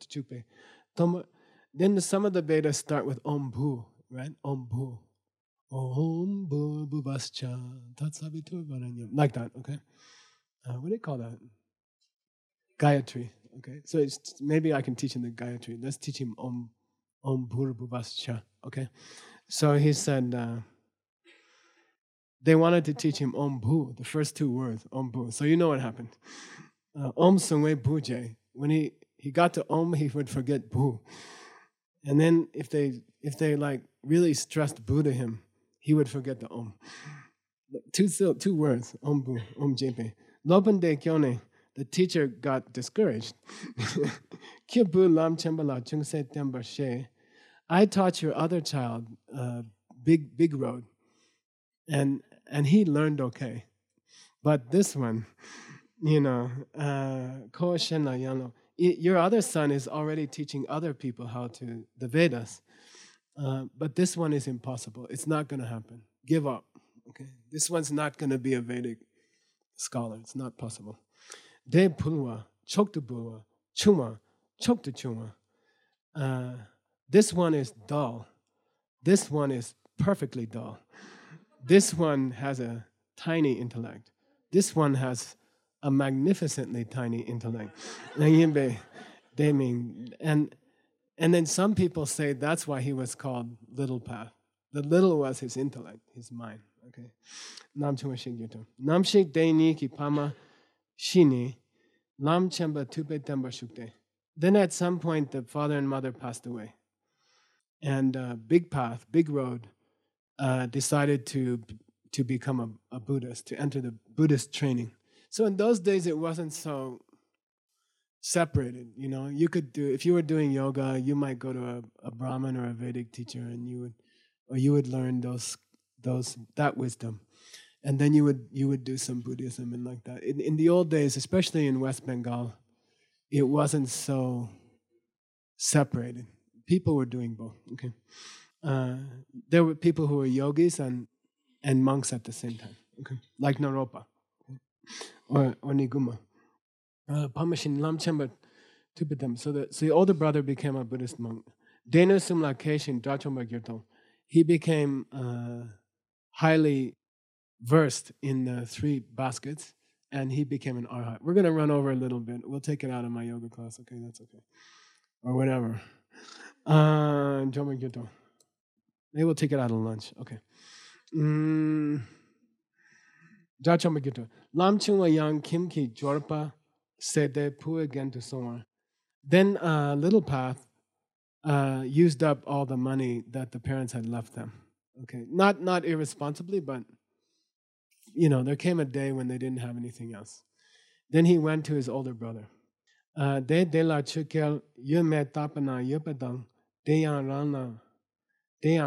Then the, some of the Vedas start with Om Bhu, right? Om Bhu, Om Bhu Bhuvascha Tatsavitur Varanyam, like that. Okay, uh, what do you call that? Gayatri. Okay, so it's, maybe I can teach him the Gayatri. Let's teach him Om Om Bhur Bhuvascha. Okay, so he said. Uh, They wanted to teach him Om Bhu, the first two words, Om Bhu. So you know what happened. Uh, Om Sungwe Bhuje. When he, he got to Om, he would forget Bhu. And then if they if they like really stressed Bhu to him, he would forget the Om. Two two words, Om Bhu, Om Jepe. Lopande Kyone, the teacher got discouraged. Kyu Lam Chembala Chungse Temba She. I taught your other child, uh, Big Big Road. And and he learned okay, but this one, you know, uh, your other son is already teaching other people how to the Vedas, uh, but this one is impossible. It's not going to happen. Give up. Okay, this one's not going to be a Vedic scholar. It's not possible. De pulwa, chokta bulwa, chuma, chokta chuma. Uh, this one is dull. This one is perfectly dull. This one has a tiny intellect. This one has a magnificently tiny intellect. And and then some people say that's why he was called Little Path. The little was his intellect, his mind. Okay. Namshik Deini ki pama shini lam chemba tupe temba shukte. Then at some point the father and mother passed away. And uh, Big Path, Big Road, Uh, decided to to become a, a Buddhist, to enter the Buddhist training. So in those days, it wasn't so separated. You know, you could do if you were doing yoga, you might go to a, a Brahmin or a Vedic teacher, and you would, or you would learn those those that wisdom, and then you would you would do some Buddhism and like that. In, in the old days, especially in West Bengal, it wasn't so separated. People were doing both. Okay. Uh, there were people who were yogis and, and monks at the same time, okay, like Naropa, okay? or or Niguma. Pamashin Lamchemba Tupitam. So the so the older brother became a Buddhist monk. Denu Sumla Keshin Dachomba Gyurto. He became uh, highly versed in the three baskets, and he became an arhat. We're going to run over a little bit. We'll take it out of my yoga class. Okay, that's okay, or whatever. Uh, Jomba Gyurto. Maybe we'll take it out of lunch. Okay. Mm. Lam chunga yang kim ki jorpa sede pu again to somewhere. Then uh, Little Path uh, used up all the money that the parents had left them. Okay, not not irresponsibly, but you know, there came a day when they didn't have anything else. Then he went to his older brother. De de la chukel yume tapana yupadang deyan rana. Then,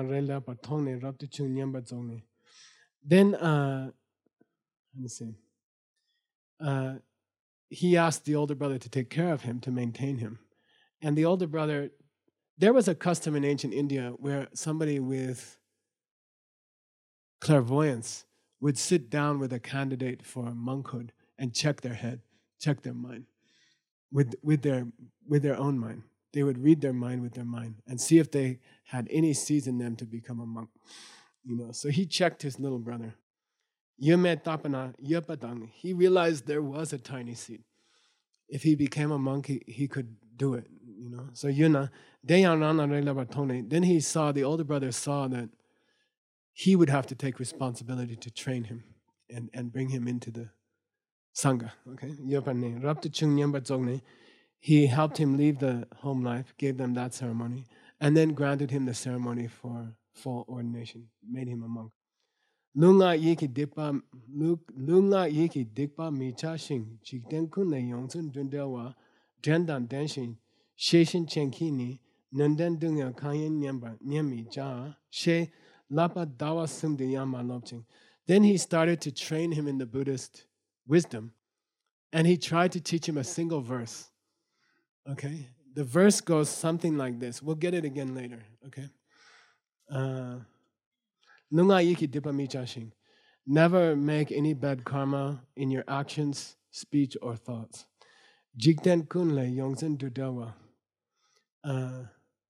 uh, let me see. Uh, he asked the older brother to take care of him, to maintain him. And the older brother, there was a custom in ancient India where somebody with clairvoyance would sit down with a candidate for monkhood and check their head, check their mind, with, with, their, with their own mind. They would read their mind with their mind and see if they had any seeds in them to become a monk. You know, so he checked his little brother. Yume tapana yapadang. He realized there was a tiny seed. If he became a monk, he, he could do it. You know, so yuna deyanana. Then he saw, the older brother saw that he would have to take responsibility to train him and, and bring him into the sangha. Okay, yapane raptu chung nyamba zogne. He helped him leave the home life, gave them that ceremony, and then granted him the ceremony for full ordination, made him a monk. Lunga yiki dikpa, lunga yiki dikpa micha shing, chikten kunne yongsun dundewa, drendan denshin, sheshin chenkini, nanden dunga kanyen nyamba, nyami ja, she lapa dawa sumdi yama lopching. Then he started to train him in the Buddhist wisdom, and he tried to teach him a single verse. Okay, the verse goes something like this. We'll get it again later. Okay, uh, Nunga yiki dipa mi chashing. Never make any bad karma in your actions, speech, or thoughts. Jikten kunle yongzen dudawa. Uh,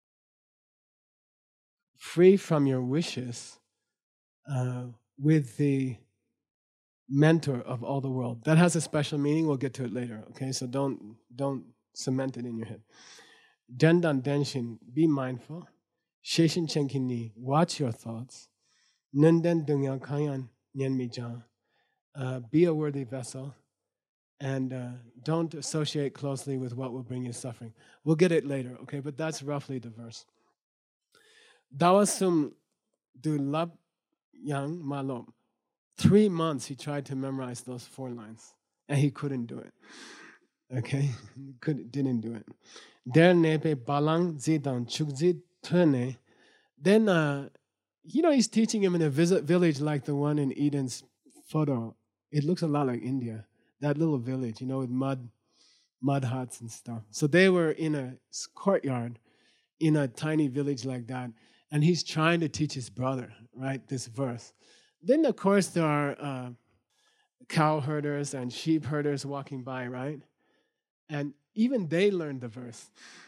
free from your wishes uh, with the mentor of all the world. That has a special meaning. We'll get to it later. Okay, so don't don't cement it in your head. Dendan denshin, be mindful. Sheshin chenkini, watch your thoughts. Nenden dungyang kayan nyenmijan, be a worthy vessel, and uh, don't associate closely with what will bring you suffering. We'll get it later, okay? But that's roughly the verse. Dawasum du lab yang malom. Three months he tried to memorize those four lines, and he couldn't do it. Okay, could didn't do it. Der nepe balang zidang chukzid tune. Then uh, you know he's teaching him in a visit village like the one in Eden's photo. It looks a lot like India. That little village, you know, with mud, mud huts and stuff. So they were in a courtyard in a tiny village like that, and he's trying to teach his brother, right, this verse. Then, of course, there are uh, cow herders and sheep herders walking by, right? And even they learned the verse,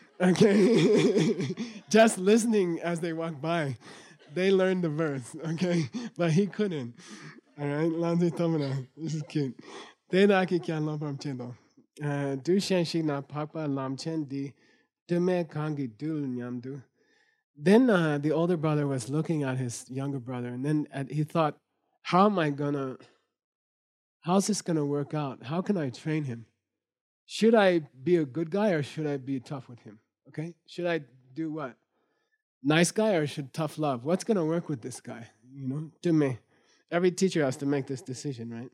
okay? Just listening as they walk by, they learned the verse, okay? But he couldn't, all right? Lanzi Tomina, this is cute. They naki kyan lopam chendo. Du shen shi na pakpa lam chen di dume kangi dul nyamdu. Then uh, the older brother was looking at his younger brother, and then at, he thought, how am I gonna, how's this gonna work out? How can I train him? Should I be a good guy or should I be tough with him? Okay? Should I do what? Nice guy or should tough love? What's gonna work with this guy? You know, to me. Every teacher has to make this decision, right?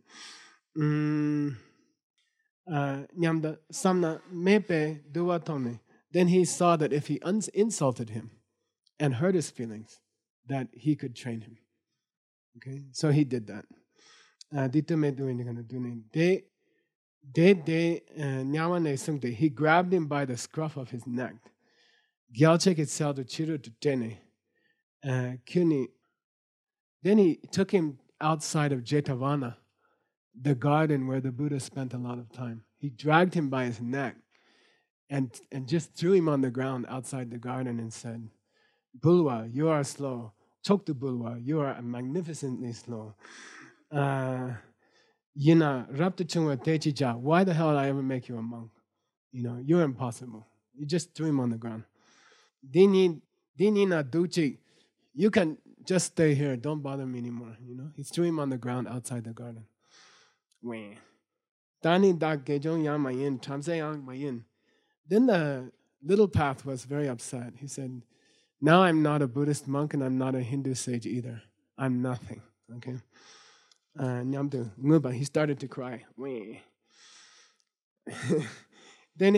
Mm, uh, Nyamda samna mepe duwatone. Then he saw that if he uns- insulted him and hurt his feelings, that he could train him. Okay, so he did that. Ditume doing gonna do de de de nyawane sungte. He grabbed him by the scruff of his neck. Gyalchek itself to chiru to tene. Kuni. Then he took him outside of Jetavana, the garden where the Buddha spent a lot of time. He dragged him by his neck and, and just threw him on the ground outside the garden and said, Bulwa, you are slow. Choktu Bulwa, you are magnificently slow. Uh, Yina, Rapta Chungwa Techija, why the hell did I ever make you a monk? You know, you're impossible. You just threw him on the ground. Dini, Dini na duchi, you can just stay here. Don't bother me anymore. You know, he threw him on the ground outside the garden. Dani da gejong yang mayin, chamse yang mayin. Then the little path was very upset. He said, now I'm not a Buddhist monk and I'm not a Hindu sage either. I'm nothing. Okay. Nyamdu, nguba, he started to cry. Then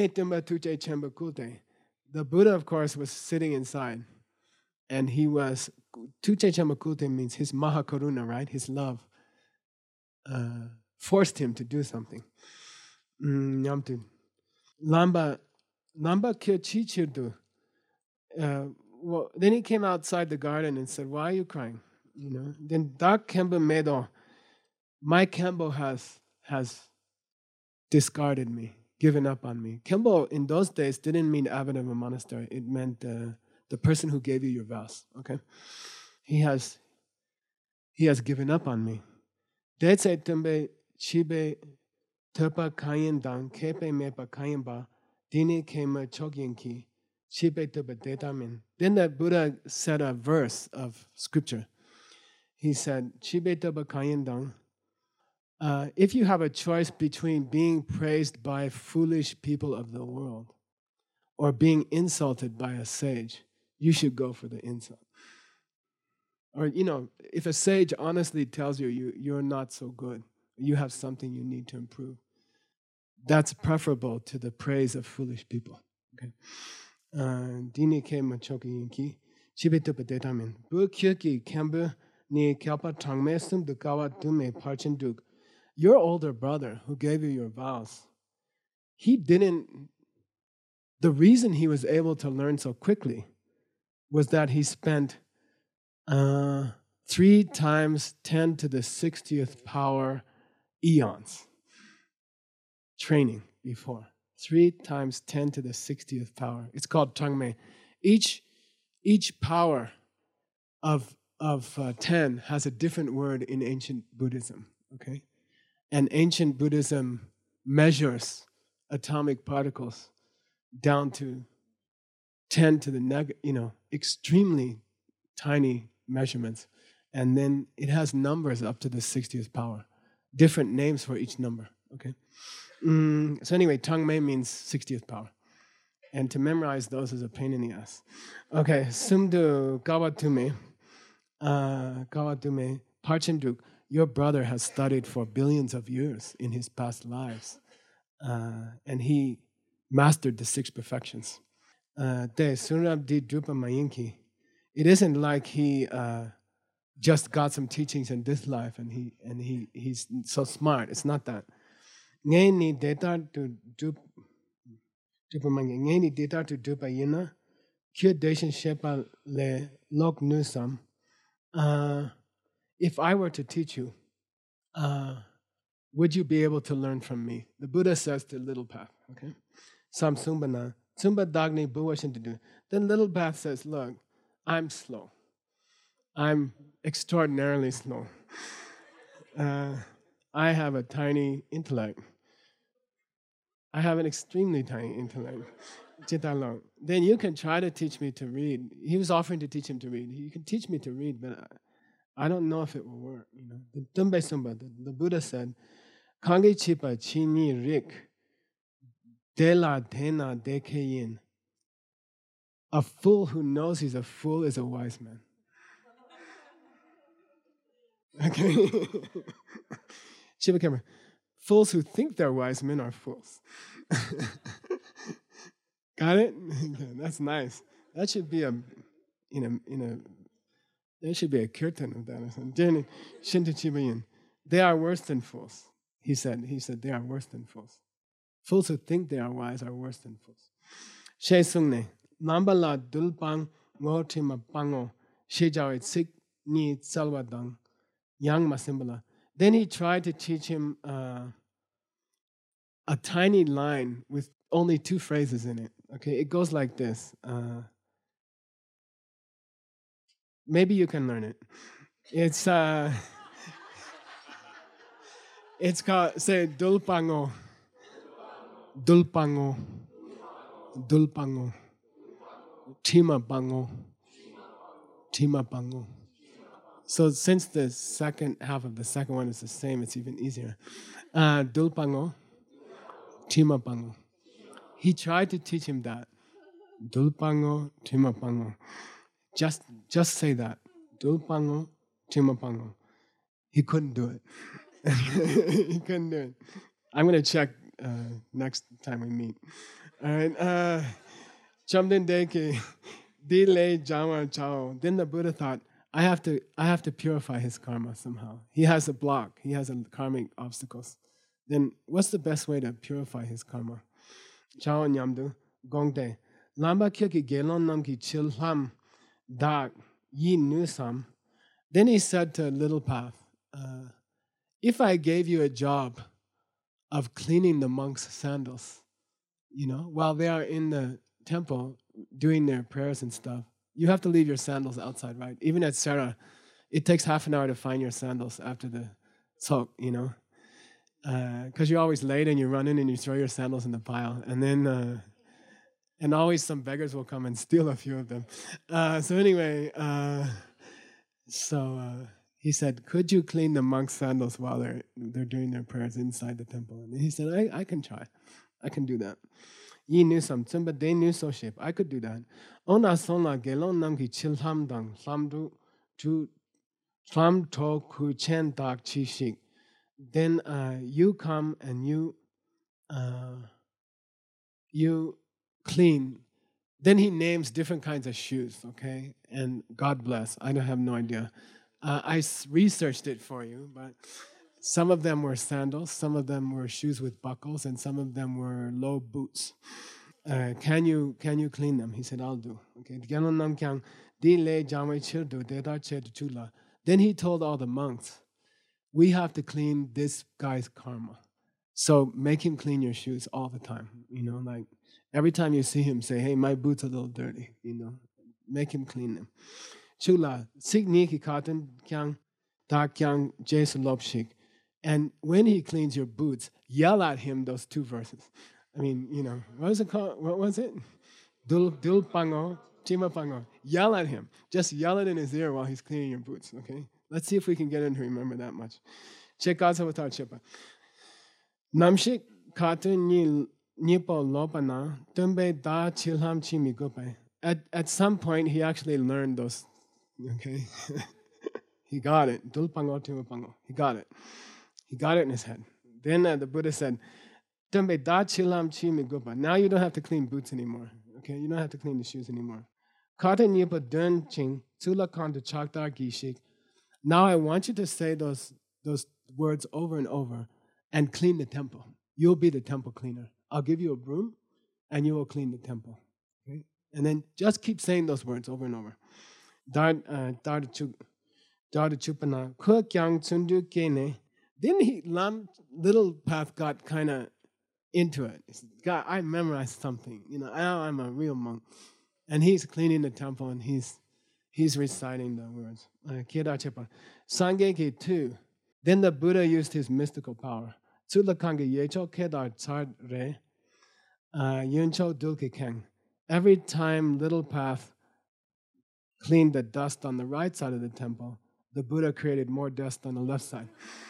the Buddha, of course, was sitting inside. And he was, Tuche Chambakute means his Mahakaruna, right? His love uh, forced him to do something. Nyamdu. Lamba, Lamba kyo chichirdu. Well, then he came outside the garden and said, why are you crying? You know, then Dak Kemba Medo, my Kembo has has discarded me, given up on me. Kembo in those days didn't mean abbot of a monastery. It meant uh, the person who gave you your vows. Okay, he has he has given up on me. Detse tembe chibe tepa kayen dan kepe mepa kayen ba dini kema chogyenki chibe tepa detamin. Then the Buddha said a verse of scripture. He said, Chibe tepa kayen dan. Uh, if you have a choice between being praised by foolish people of the world or being insulted by a sage, you should go for the insult. Or, you know, if a sage honestly tells you, you you're not so good, you have something you need to improve, that's preferable to the praise of foolish people. Okay. Dini ke machoki yinki, chibe tepa detamin. Bu kyuki kembu ni kalpa tangmesum du kawa dume parchenduk. Your older brother who gave you your vows, he didn't, the reason he was able to learn so quickly was that he spent uh, three times ten to the sixtieth power eons. Training before. Three times ten to the sixtieth power. It's called Changmei. Each, each power of, of uh, ten has a different word in ancient Buddhism, okay? And ancient Buddhism measures atomic particles down to ten to the neg, you know, extremely tiny measurements. And then it has numbers up to the sixtieth power. Different names for each number, okay? Mm, so anyway, Tangmei means sixtieth power. And to memorize those is a pain in the ass. Okay, Sumdu Gawatume, uh, Gawatume, Parchenduk, your brother has studied for billions of years in his past lives. Uh, and he mastered the six perfections. Uh, De Surabdi Drupa Mayinki. It isn't like he uh, just got some teachings in this life and he and he he's so smart. It's not that. Ngay ni data to dup Drupa Mayinki. Ngay ni data to Drupa Yina. Kyo Deshin Shepa Le Lok Nusam. If I were to teach you, uh, would you be able to learn from me? The Buddha says to Little Path, okay? Samsumbana, Sumba Dagni Buwashin to do. Then Little Path says, look, I'm slow. I'm extraordinarily slow. Uh, I have a tiny intellect. I have an extremely tiny intellect. Then you can try to teach me to read. He was offering to teach him to read. You can teach me to read, but I, I don't know if it will work. You know, the Tumbe Sumba, the, the Buddha said, Kangi Chipa Chini Rik Dela Tena Dekeyin. A fool who knows he's a fool is a wise man. Okay? Shiva Kamera. Fools who think they're wise men are fools. Got it? That's nice. That should be a, in a, in a, there should be a kirtan of that or something. Shinta Chibayin. They are worse than fools. He said, he said, they are worse than fools. Fools who think they are wise are worse than fools. She Sungne. Nambala dulpang ngotima pango. She jaw it sik ni salwadang. Yang masimbala. Then he tried to teach him uh, a tiny line with only two phrases in it. Okay, it goes like this. Uh, maybe you can learn it. It's uh, it's called, say, dulpango, dulpango, dulpango, timapango, timapango. So since the second half of the second one is the same, it's even easier. Uh, dulpango, timapango. He tried to teach him that. Dulpango, timapango. Just, just say that. Dulpango, timapango. He couldn't do it. He couldn't do it. I'm going to check uh, next time we meet. All right. Uh, Chamden deke, dile jama chao. Then the Buddha thought, I have to, I have to purify his karma somehow. He has a block. He has a karmic obstacles. Then what's the best way to purify his karma? Chao nyamdu gongde lamba kyaki gelon nam ki chilham dak yi nusam. Then he said to Little Path, uh, if I gave you a job of cleaning the monks' sandals, you know, while they are in the temple doing their prayers and stuff, you have to leave your sandals outside, right? Even at Sarah, it takes half an hour to find your sandals after the sok, you know, because uh, you're always late and you run in and you throw your sandals in the pile, and then uh, and always some beggars will come and steal a few of them. Uh, so anyway, uh, so uh, he said, "Could you clean the monks' sandals while they're they're doing their prayers inside the temple?" And he said, "I I can try, I can do that." Yi knew something, but they knew so shape. I could do that. Ona sona gelon nam ki chilham dang samdu tu slam to ku chen dak chi shik. Then uh, you come and you uh, you clean. Then he names different kinds of shoes, okay? And God bless. I don't have no idea. Uh, I researched it for you, but some of them were sandals, some of them were shoes with buckles, and some of them were low boots. Uh, can you can you clean them? He said, I'll do. Okay. Then he told all the monks, we have to clean this guy's karma. So make him clean your shoes all the time. You know, like every time you see him, say, hey, my boots are a little dirty. You know, make him clean them. Chula, signiki katan kyang da kyang jason lopshik. And when he cleans your boots, yell at him those two verses. I mean, you know, what was it called? What was it? Dul dul pango, chima pango. Yell at him. Just yell it in his ear while he's cleaning your boots, okay? Let's see if we can get him to remember that much. Check out Savatar Chipa. Namshik katun ni nipo lopana, tumbe da chilham chimi gope. At at some point he actually learned those, okay? He got it. Dul pango, chima pango. He got it. He got it in his head. Then uh, the Buddha said, tumbe da chilham chimi gopa. Now you don't have to clean boots anymore. Okay, you don't have to clean the shoes anymore. Kata nipa dun ching, tula kanta chakdar gishik. Now I want you to say those, those words over and over and clean the temple. You'll be the temple cleaner. I'll give you a broom and you will clean the temple. Okay? And then just keep saying those words over and over. Dar chupana, kwa kyang tsundu kene. Then he, Lam Little Path got kind of into it. He said, God, I memorized something. You know, I, I'm a real monk. And he's cleaning the temple and he's he's reciting the words. Keda Chepa. Sangeke too. Then the Buddha used his mystical power. Tsulakange yecho kedar tsar re. Yuncho dulke keng. Every time Little Path cleaned the dust on the right side of the temple, the Buddha created more dust on the left side.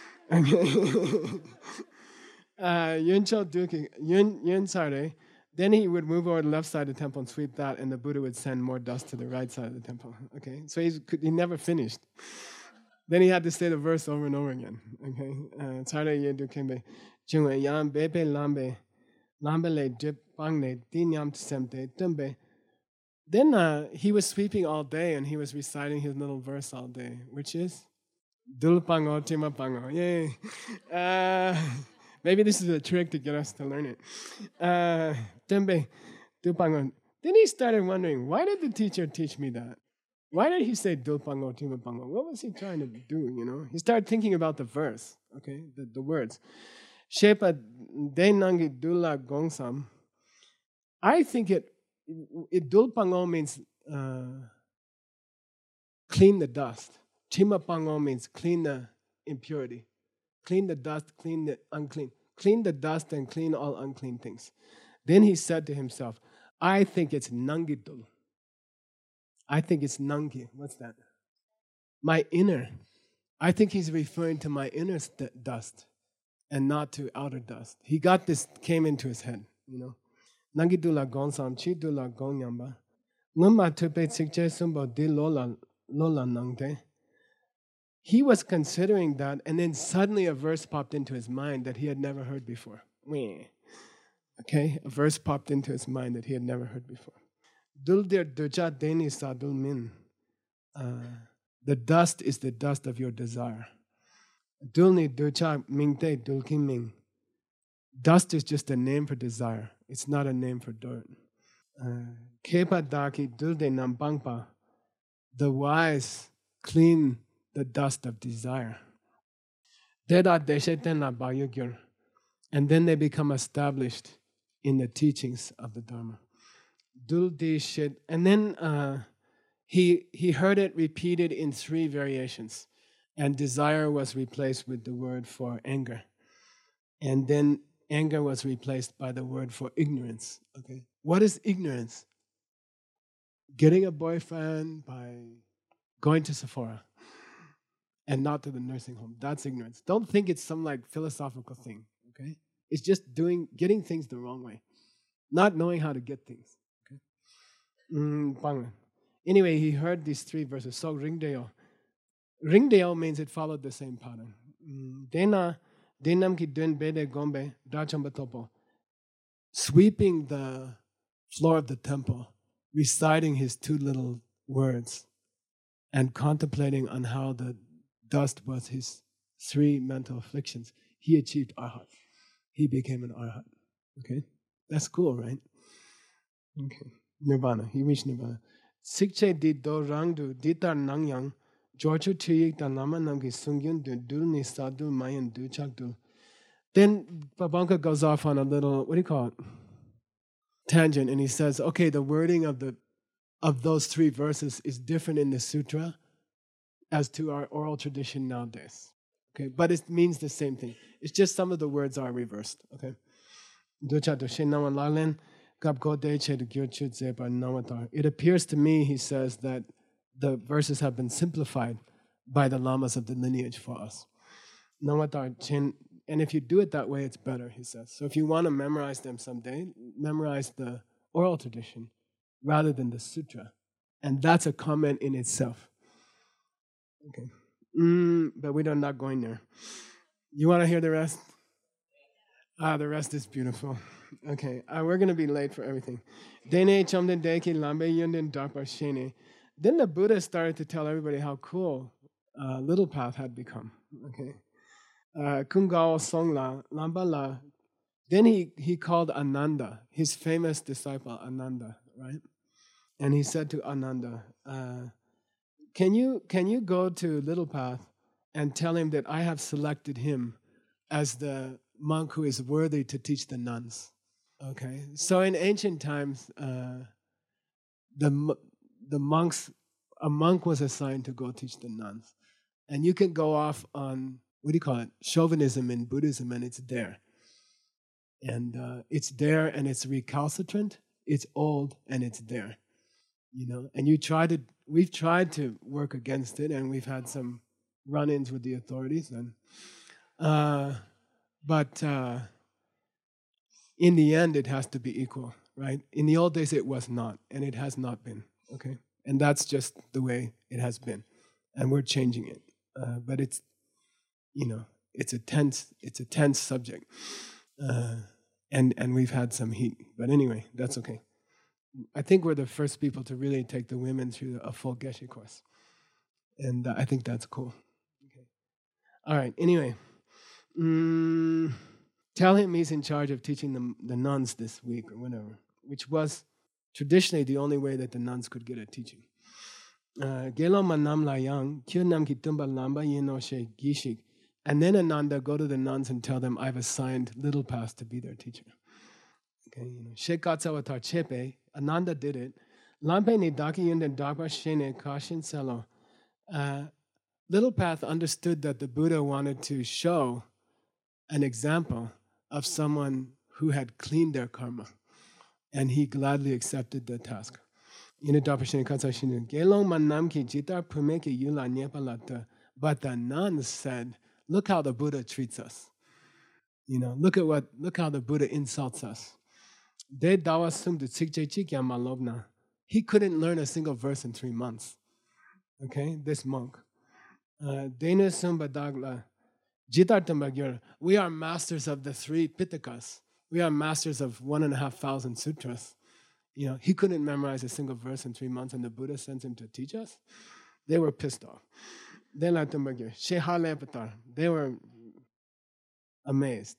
Yuncho dulke yun yun sare. Then he would move over to the left side of the temple and sweep that, and the Buddha would send more dust to the right side of the temple. Okay, so he's, he never finished. Then he had to say the verse over and over again. Okay, Tsara yedu kembe, chungwe yam bebe lambe, lambe le dip bangne dinyam tsemte tumbe. Then uh, he was sweeping all day, and he was reciting his little verse all day, which is dul pango tima pango. Yay! Uh, Maybe this is a trick to get us to learn it. Uh, then he started wondering, why did the teacher teach me that? Why did he say Dulpango Timapango? What was he trying to do, you know? He started thinking about the verse, okay, the, the words. Shepa Denangi Dula Gongsam. I think it, it Dulpango means uh, clean the dust. Timapango means clean the impurity. Clean the dust, clean the unclean. Clean the dust and clean all unclean things. Then he said to himself, I think it's nangidul. I think it's nangi. What's that? My inner. I think he's referring to my inner st- dust and not to outer dust. He got this, came into his head, you know. Nangidula gonsam, chidula gonyamba. Ngumma tupe tsikche sumbo di lola lola nangte. He was considering that, and then suddenly a verse popped into his mind that he had never heard before. Okay, a verse popped into his mind that he had never heard before. Duldir duja deni sadul min. The dust is the dust of your desire. Dulni duja mingte dulkin ming. Dust is just a name for desire. It's not a name for dirt. Kepa daki dulde nambangpa. The wise clean the dust of desire. And then they become established in the teachings of the Dharma. And then uh, he, he heard it repeated in three variations. And desire was replaced with the word for anger. And then anger was replaced by the word for ignorance. Okay, what is ignorance? Getting a boyfriend by going to Sephora and not to the nursing home. That's ignorance. Don't think it's some like philosophical thing, okay? It's just doing, getting things the wrong way. Not knowing how to get things, okay? Mm, anyway, he heard these three verses. So ringdeo. Ringdeo means it followed the same pattern. Dena, denam ki dun bede gombe, dachambatopo. Sweeping the floor of the temple, reciting his two little words, and contemplating on how the dust was his three mental afflictions, he achieved arhat. He became an arhat. Okay? That's cool, right? Okay. Nirvana. He reached nirvana. Sikche di do rangdu ditar nangyang Georgia Tuyik Danama Namki Sungyun Dul Nisadul Mayan Duchakdul. Then Babanka goes off on a little, what do you call it? Tangent, and he says, okay, the wording of the of those three verses is different in the sutra as to our oral tradition nowadays. Okay, but it means the same thing. It's just some of the words are reversed. Okay. It appears to me, he says, that the verses have been simplified by the lamas of the lineage for us. And if you do it that way, it's better, he says. So if you want to memorize them someday, memorize the oral tradition rather than the sutra. And that's a comment in itself. Okay. Mm, but we're not going there. You want to hear the rest? Ah, the rest is beautiful. Okay, uh, we're going to be late for everything. Then the Buddha started to tell everybody how cool uh, Little Path had become. Okay. Kungao Songla, Lambala. Then he, he called Ananda, his famous disciple Ananda, right? And he said to Ananda, uh, can you can you go to Little Path and tell him that I have selected him as the monk who is worthy to teach the nuns? Okay, so in ancient times, uh, the the monks, a monk was assigned to go teach the nuns, and you can go off on, what do you call it, chauvinism in Buddhism, and it's there, and uh, it's there, and it's recalcitrant, it's old, and it's there, you know. And you try to, we've tried to work against it, and we've had some run-ins with the authorities, and uh, but. Uh, In the end, it has to be equal, right? In the old days, it was not, and it has not been, okay? And that's just the way it has been, and we're changing it. Uh, but it's, you know, it's a tense, it's a tense subject, uh, and and we've had some heat. But anyway, that's okay. I think we're the first people to really take the women through a full Geshe course, and uh, I think that's cool. Okay. All right. Anyway. Mm, Tell him he's in charge of teaching the, the nuns this week or whatever, which was traditionally the only way that the nuns could get a teaching. Gelo manam layang, kyu nam ki tumba lamba yino she gishik. And then Ananda go to the nuns and tell them, I've assigned Little Path to be their teacher. Okay, you know, Shekatsawatar chepe, Ananda did it. Lampe ni daki yundan dakwa shene kashin selo. Little Path understood that the Buddha wanted to show an example of someone who had cleaned their karma, and he gladly accepted the task. But the nuns said, look how the Buddha treats us. You know, look at what, look how the Buddha insults us. He couldn't learn a single verse in three months. Okay, this monk. We are masters of the three Pitakas. We are masters of one and a half thousand sutras. You know, he couldn't memorize a single verse in three months, and the Buddha sent him to teach us. They were pissed off. They were amazed.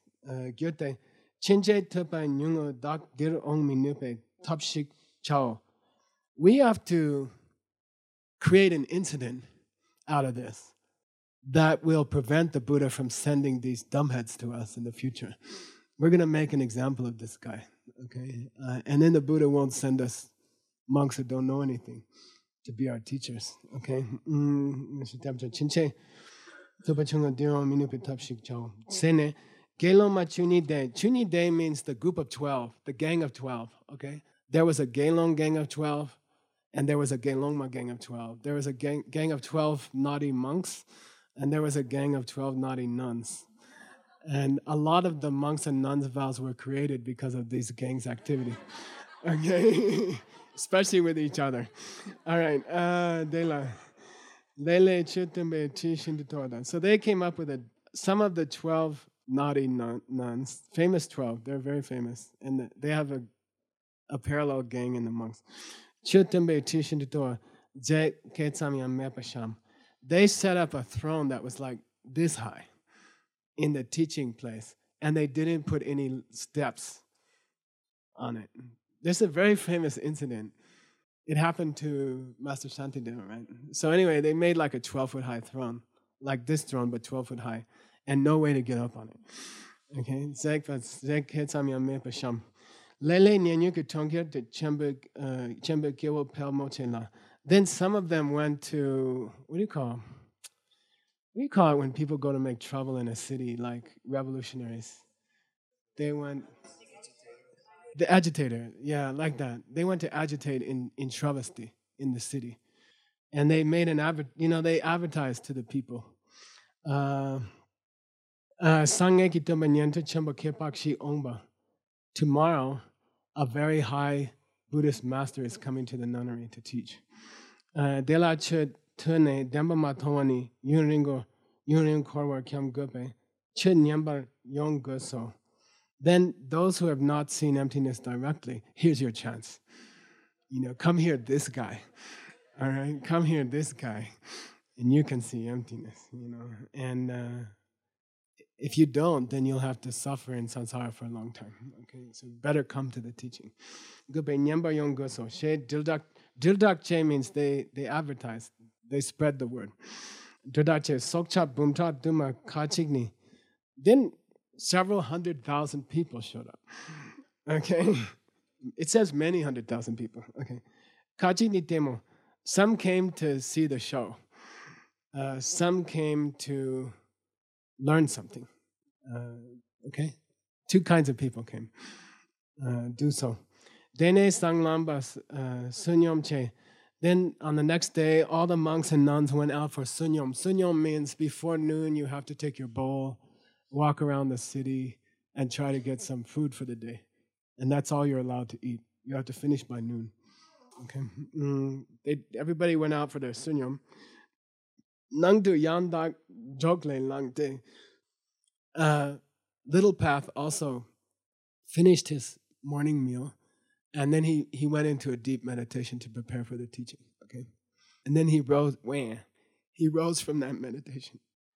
We have to create an incident out of this that will prevent the Buddha from sending these dumbheads to us in the future. We're going to make an example of this guy, okay? Uh, and then the Buddha won't send us monks who don't know anything to be our teachers, okay? Chunyi Day means the group of twelve, the gang of twelve, okay? There was a Gelong gang of twelve, and there was a Gelongma gang of twelve. There was a gang, gang of twelve naughty monks, and there was a gang of twelve naughty nuns. And a lot of the monks and nuns' vows were created because of these gangs' activity. Okay? Especially with each other. All right. Uh, so they came up with a, some of the twelve naughty nun, nuns, famous twelve, they're very famous, and they have a, a parallel gang in the monks. They set up a throne that was like this high in the teaching place, and they didn't put any steps on it. There's a very famous incident It happened to Master Shantideva, right? So anyway, they made like a twelve foot high throne, like this throne, but twelve foot high, and no way to get up on it. Okay, Zeg Zeg Hetsam Me Pasham. Lele Nyanyu Kitongia to Chembe Chembe Kiwo Pel Mochela. Then some of them went to, what do you call? What do you call it when people go to make trouble in a city, like revolutionaries? They went, the agitator, yeah, like that. They went to agitate in, in travesty in the city. And they made an advert, you know, they advertised to the people. Uh, uh, Tomorrow, a very high Buddhist master is coming to the nunnery to teach. Dela chut tune demba matawani yunringo yunring korwa kyam gupe chut nyambar yong guso. Then those who have not seen emptiness directly, here's your chance. You know, come here, this guy. All right, come here, this guy, and you can see emptiness. You know, and uh, if you don't, then you'll have to suffer in samsara for a long time. Okay, so better come to the teaching. Gupe nyamba yong guso. She dildak dildak che means they they advertise, they spread the word. Dildak che sokcha bumcha duma kachigni. Then several hundred thousand people showed up. Okay. It says many hundred thousand people. Okay. Kachigni temo. Some came to see the show. Uh, some came to learn something. Uh, okay. Two kinds of people came. Uh, do so. Dene sanglambas sunyom che. Then on the next day, all the monks and nuns went out for sunyom. Sunyom means before noon, you have to take your bowl, walk around the city, and try to get some food for the day. And that's all you're allowed to eat. You have to finish by noon. Okay. Mm, they, everybody went out for their sunyom. Nangdu yandak jokle langde. Uh, Little Path also finished his morning meal, and then he, he went into a deep meditation to prepare for the teaching. Okay. And then he rose. Wah, he rose from that meditation.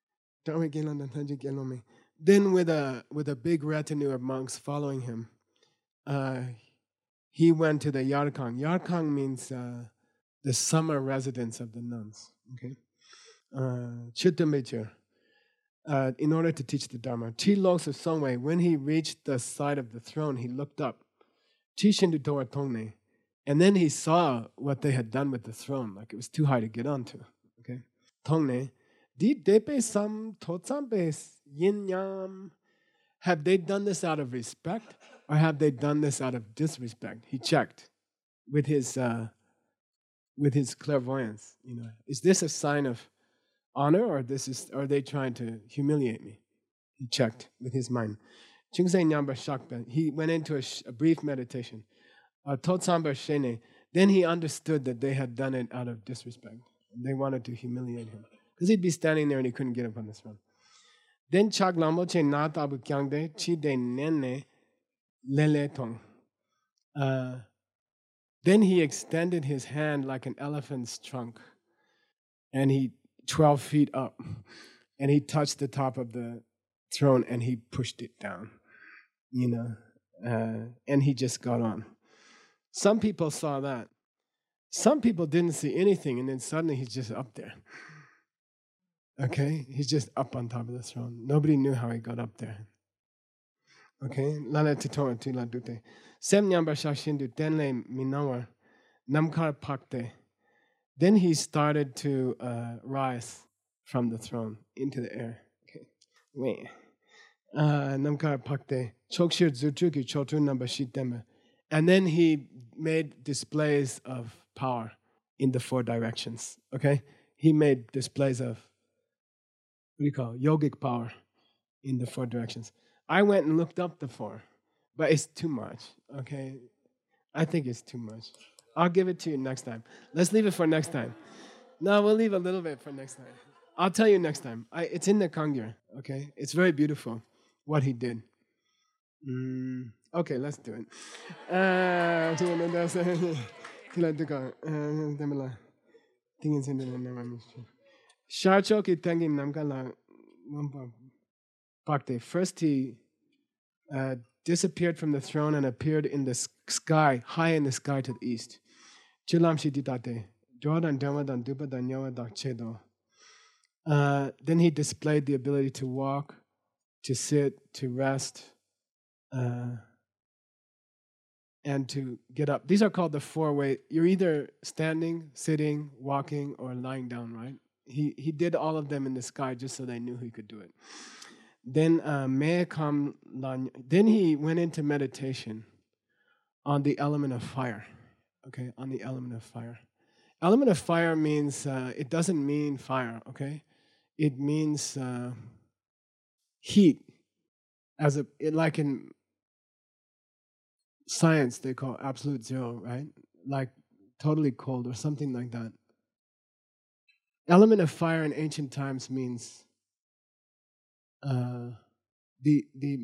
Then with a with a big retinue of monks following him, uh, he went to the Yarkang. Yarkang means uh, the summer residence of the nuns. Okay, Chittamecher, uh, in order to teach the Dharma. Chi Logsa Songwei, when he reached the side of the throne, he looked up. Chi Shindu Tora Tongne, and then he saw what they had done with the throne, like it was too high to get onto. Okay, Tongne. Di depe sam totsampe yin yam. Have they done this out of respect, or have they done this out of disrespect? He checked with his uh, with his clairvoyance. You know, is this a sign of honor, or this is, or are they trying to humiliate me? He checked with his mind. Chungse nyamba shakpa. He went into a, sh- a brief meditation. Totsamba shene. Then he understood that they had done it out of disrespect. They wanted to humiliate him. Because he'd be standing there and he couldn't get up on the throne. Then chak lambo che natabu kyangde chi de nene lele tong. Then he extended his hand like an elephant's trunk, and he twelve feet up, and he touched the top of the throne and he pushed it down, you know, uh, and he just got on. Some people saw that. Some people didn't see anything, and then suddenly he's just up there. Okay, he's just up on top of the throne. Nobody knew how he got up there. Okay, lala titora tila dute. Sem nyamba shashindu tenle minawar namkar pakte. Then he started to uh, rise from the throne into the air. Okay, wait. Namkar pakte chokshir zuchuki chotu namba shitema. And then he made displays of power in the four directions. Okay, he made displays of, what do you call it? Yogic power in the four directions. I went and looked up the four, but it's too much, okay? I think it's too much. I'll give it to you next time. Let's leave it for next time. No, we'll leave a little bit for next time. I'll tell you next time. I, it's in the Kangyur, okay? It's very beautiful what he did. Mm, okay, let's do it. Uh, Sharchoki Tengi Namkala Bhakti. First, he uh, disappeared from the throne and appeared in the sky, high in the sky to the east. Chilam Shiditate, Jordan Damadan Dupadan Yawadak Chedo. Uh, then he displayed the ability to walk, to sit, to rest, uh, and to get up. These are called the four way. You're either standing, sitting, walking, or lying down, right? He he did all of them in the sky just so they knew he could do it. Then uh, Me'ekam Lan- then he went into meditation on the element of fire. Okay, on the element of fire. Element of fire means uh, it doesn't mean fire. Okay, it means uh, heat. As a it, like in science, they call absolute zero, right? Like totally cold or something like that. Element of fire in ancient times means uh, the the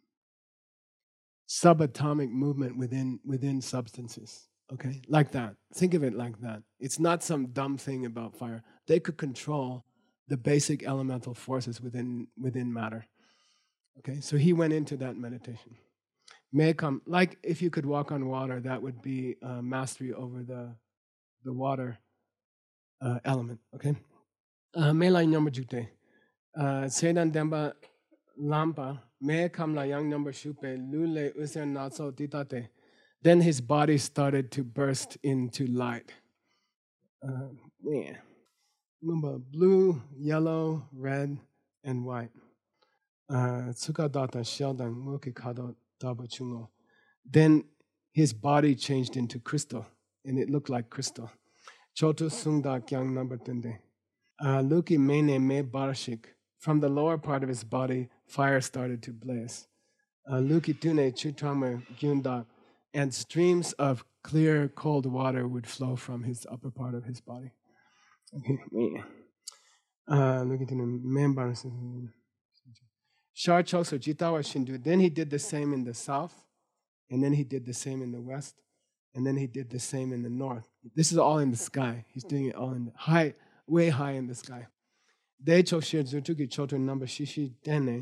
subatomic movement within within substances. Okay, like that. Think of it like that. It's not some dumb thing about fire. They could control the basic elemental forces within within matter. Okay, so he went into that meditation. May come like if you could walk on water, that would be uh, mastery over the the water uh, element. Okay, may lai number jute. Sedan demba lampa may come la young number shupe lule user not so ditate. Then his body started to burst into light. Uh, yeah. Remember, blue, yellow, red, and white. Tsukadata sheldon mukikado dabachungo. Then his body changed into crystal, and it looked like crystal. Choto sungda kyang number tende. Luki mene me barshik. From the lower part of his body, fire started to blaze. Luki tune chutama gyunda. And streams of clear, cold water would flow from his upper part of his body. Okay, uh, look at the member. Shar Choso Jitawa Shindu. Then he did the same in the south, and then he did the same in the west, and then he did the same in the north. This is all in the sky. He's doing it all in the high, way high in the sky. De Choshir Zutuki Choto number Shishi Dene.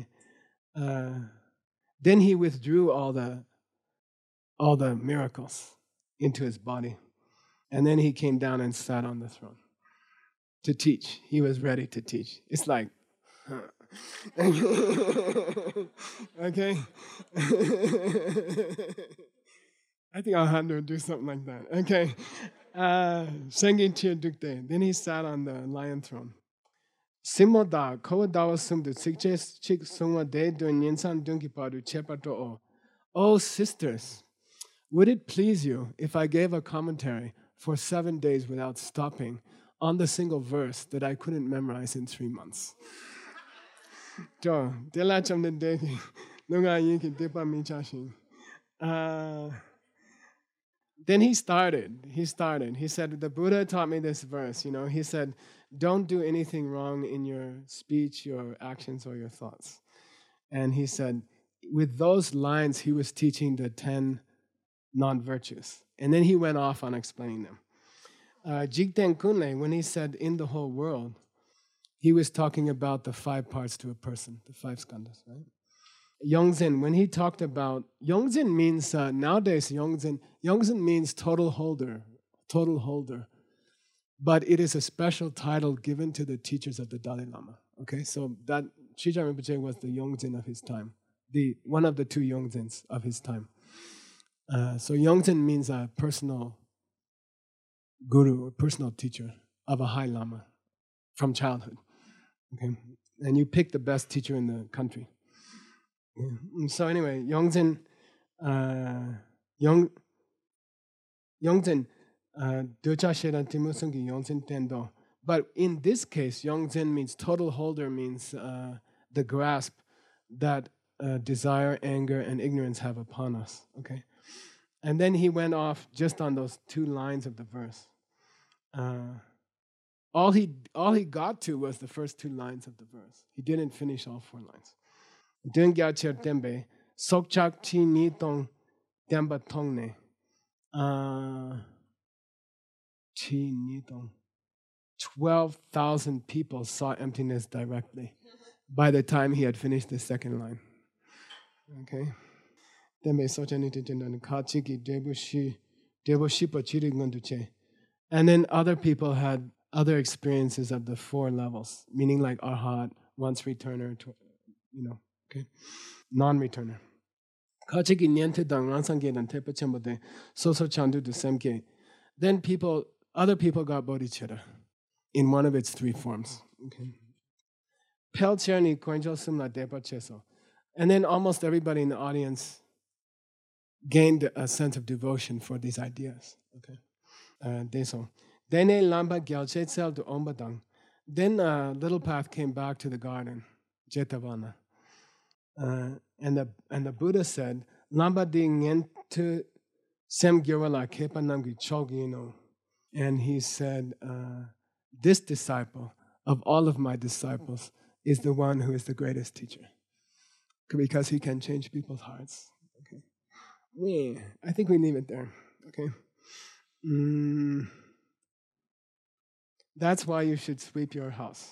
Then he withdrew all the all the miracles into his body. And then he came down and sat on the throne to teach. He was ready to teach. It's like, huh. Okay? I think I'll have to do something like that. Okay. Sengin Chir Dukde. Then he sat on the lion throne. Simoda, Kodawa Sumdu, Sikches Chik Sungwa De Dun Yinsan Dunkipadu Chepato O. Oh, sisters. Would it please you if I gave a commentary for seven days without stopping on the single verse that I couldn't memorize in three months? Uh, then he started. He started. He said, the Buddha taught me this verse. You know, he said, don't do anything wrong in your speech, your actions, or your thoughts. And he said, with those lines, he was teaching the ten non-virtues. And then he went off on explaining them. Uh, Jigten Kunle, when he said in the whole world, he was talking about the five parts to a person, the five skandhas, right? Yongzin, when he talked about, Yongzin means, uh, nowadays Yongzin, Yongzin means total holder, total holder. But it is a special title given to the teachers of the Dalai Lama. Okay, so that Chijia Rinpoche was the Yongzin of his time, the one of the two Yongzins of his time. Uh, so Yongzin means a personal guru, or personal teacher of a high lama from childhood. Okay, and you pick the best teacher in the country. Yeah. So anyway, Yongzin, uh, Yong, Yongzin, Docha Shedan Timusungi Yongzin Tendo. But in this case, Yongzin means total holder, means uh, the grasp that uh, desire, anger, and ignorance have upon us. Okay. And then he went off just on those two lines of the verse. Uh, all he all he got to was the first two lines of the verse. He didn't finish all four lines. Dungya cher tembe sokchak chi ni tong temba tongne. Chi ni tong. Twelve thousand people saw emptiness directly by the time he had finished the second line. Okay. Tembe socha ni te jendan ka chiki debu shi debu shipa chiri ngandu che. And then other people had other experiences of the four levels, meaning like arhat, once returner, to, you know, okay, non-returner. Kachiki niente dang ransange dan tepa chambode, so so chandu du semke. Then people, other people got bodhicitta in one of its three forms. Okay. Pel cherni koinjo sumla depa cheso. And then almost everybody in the audience gained a sense of devotion for these ideas. Okay. Uh, deso. Dene lamba gyalche tsel to ombadang. Then a little path came back to the garden, Jetavana. Uh, and the and the Buddha said, lamba ding into sem gyawala kepa namgi chogino. And he said, uh, this disciple of all of my disciples is the one who is the greatest teacher, because he can change people's hearts. Okay, yeah, I think we leave it there. Okay, mm, that's why you should sweep your house.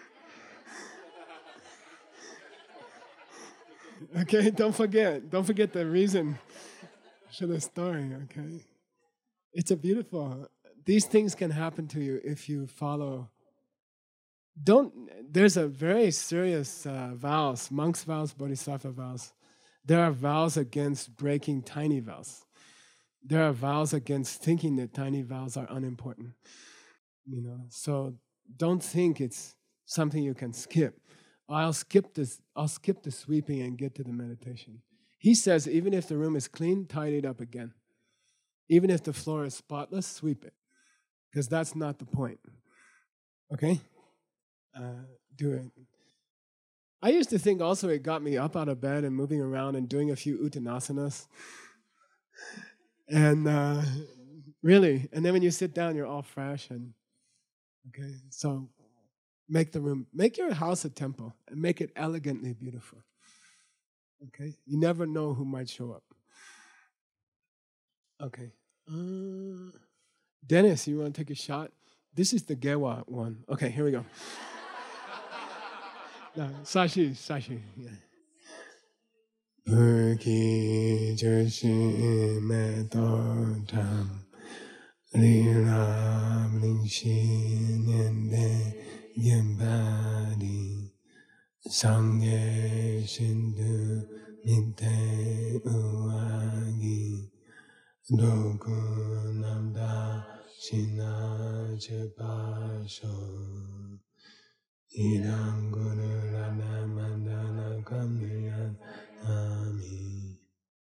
Okay, don't forget, don't forget the reason for the story. Okay, it's a beautiful. These things can happen to you if you follow. Don't. There's a very serious uh, vows, monks' vows, bodhisattva vows. There are vows against breaking tiny vows. There are vows against thinking that tiny vows are unimportant. You know, so don't think it's something you can skip. I'll skip this. I'll skip the sweeping and get to the meditation. He says, even if the room is clean, tidy it up again. Even if the floor is spotless, sweep it, because that's not the point. Okay. Uh, do it. I used to think also it got me up out of bed and moving around and doing a few uttanasanas. And uh, really, and then when you sit down, you're all fresh. And okay, so make the room, make your house a temple and make it elegantly beautiful. Okay, you never know who might show up. Okay, uh, Dennis, you want to take a shot? This is the Gewa one. Okay, here we go. No, Sashi, Sashi. Perki Jershi Metotam Liram Lingshin Yende Yembadi Sangye Shindu Minte Uwagi Doku Namda Shina Chepasho Idam Guru Rana Mandana Kamyan Ami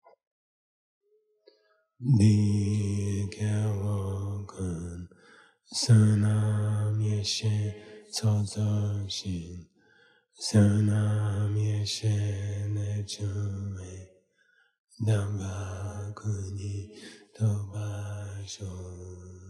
Di Kyawokan Sanam Yeshe Tsozo Shin Sanam Yeshe Nechume Damba Kuni Tobasho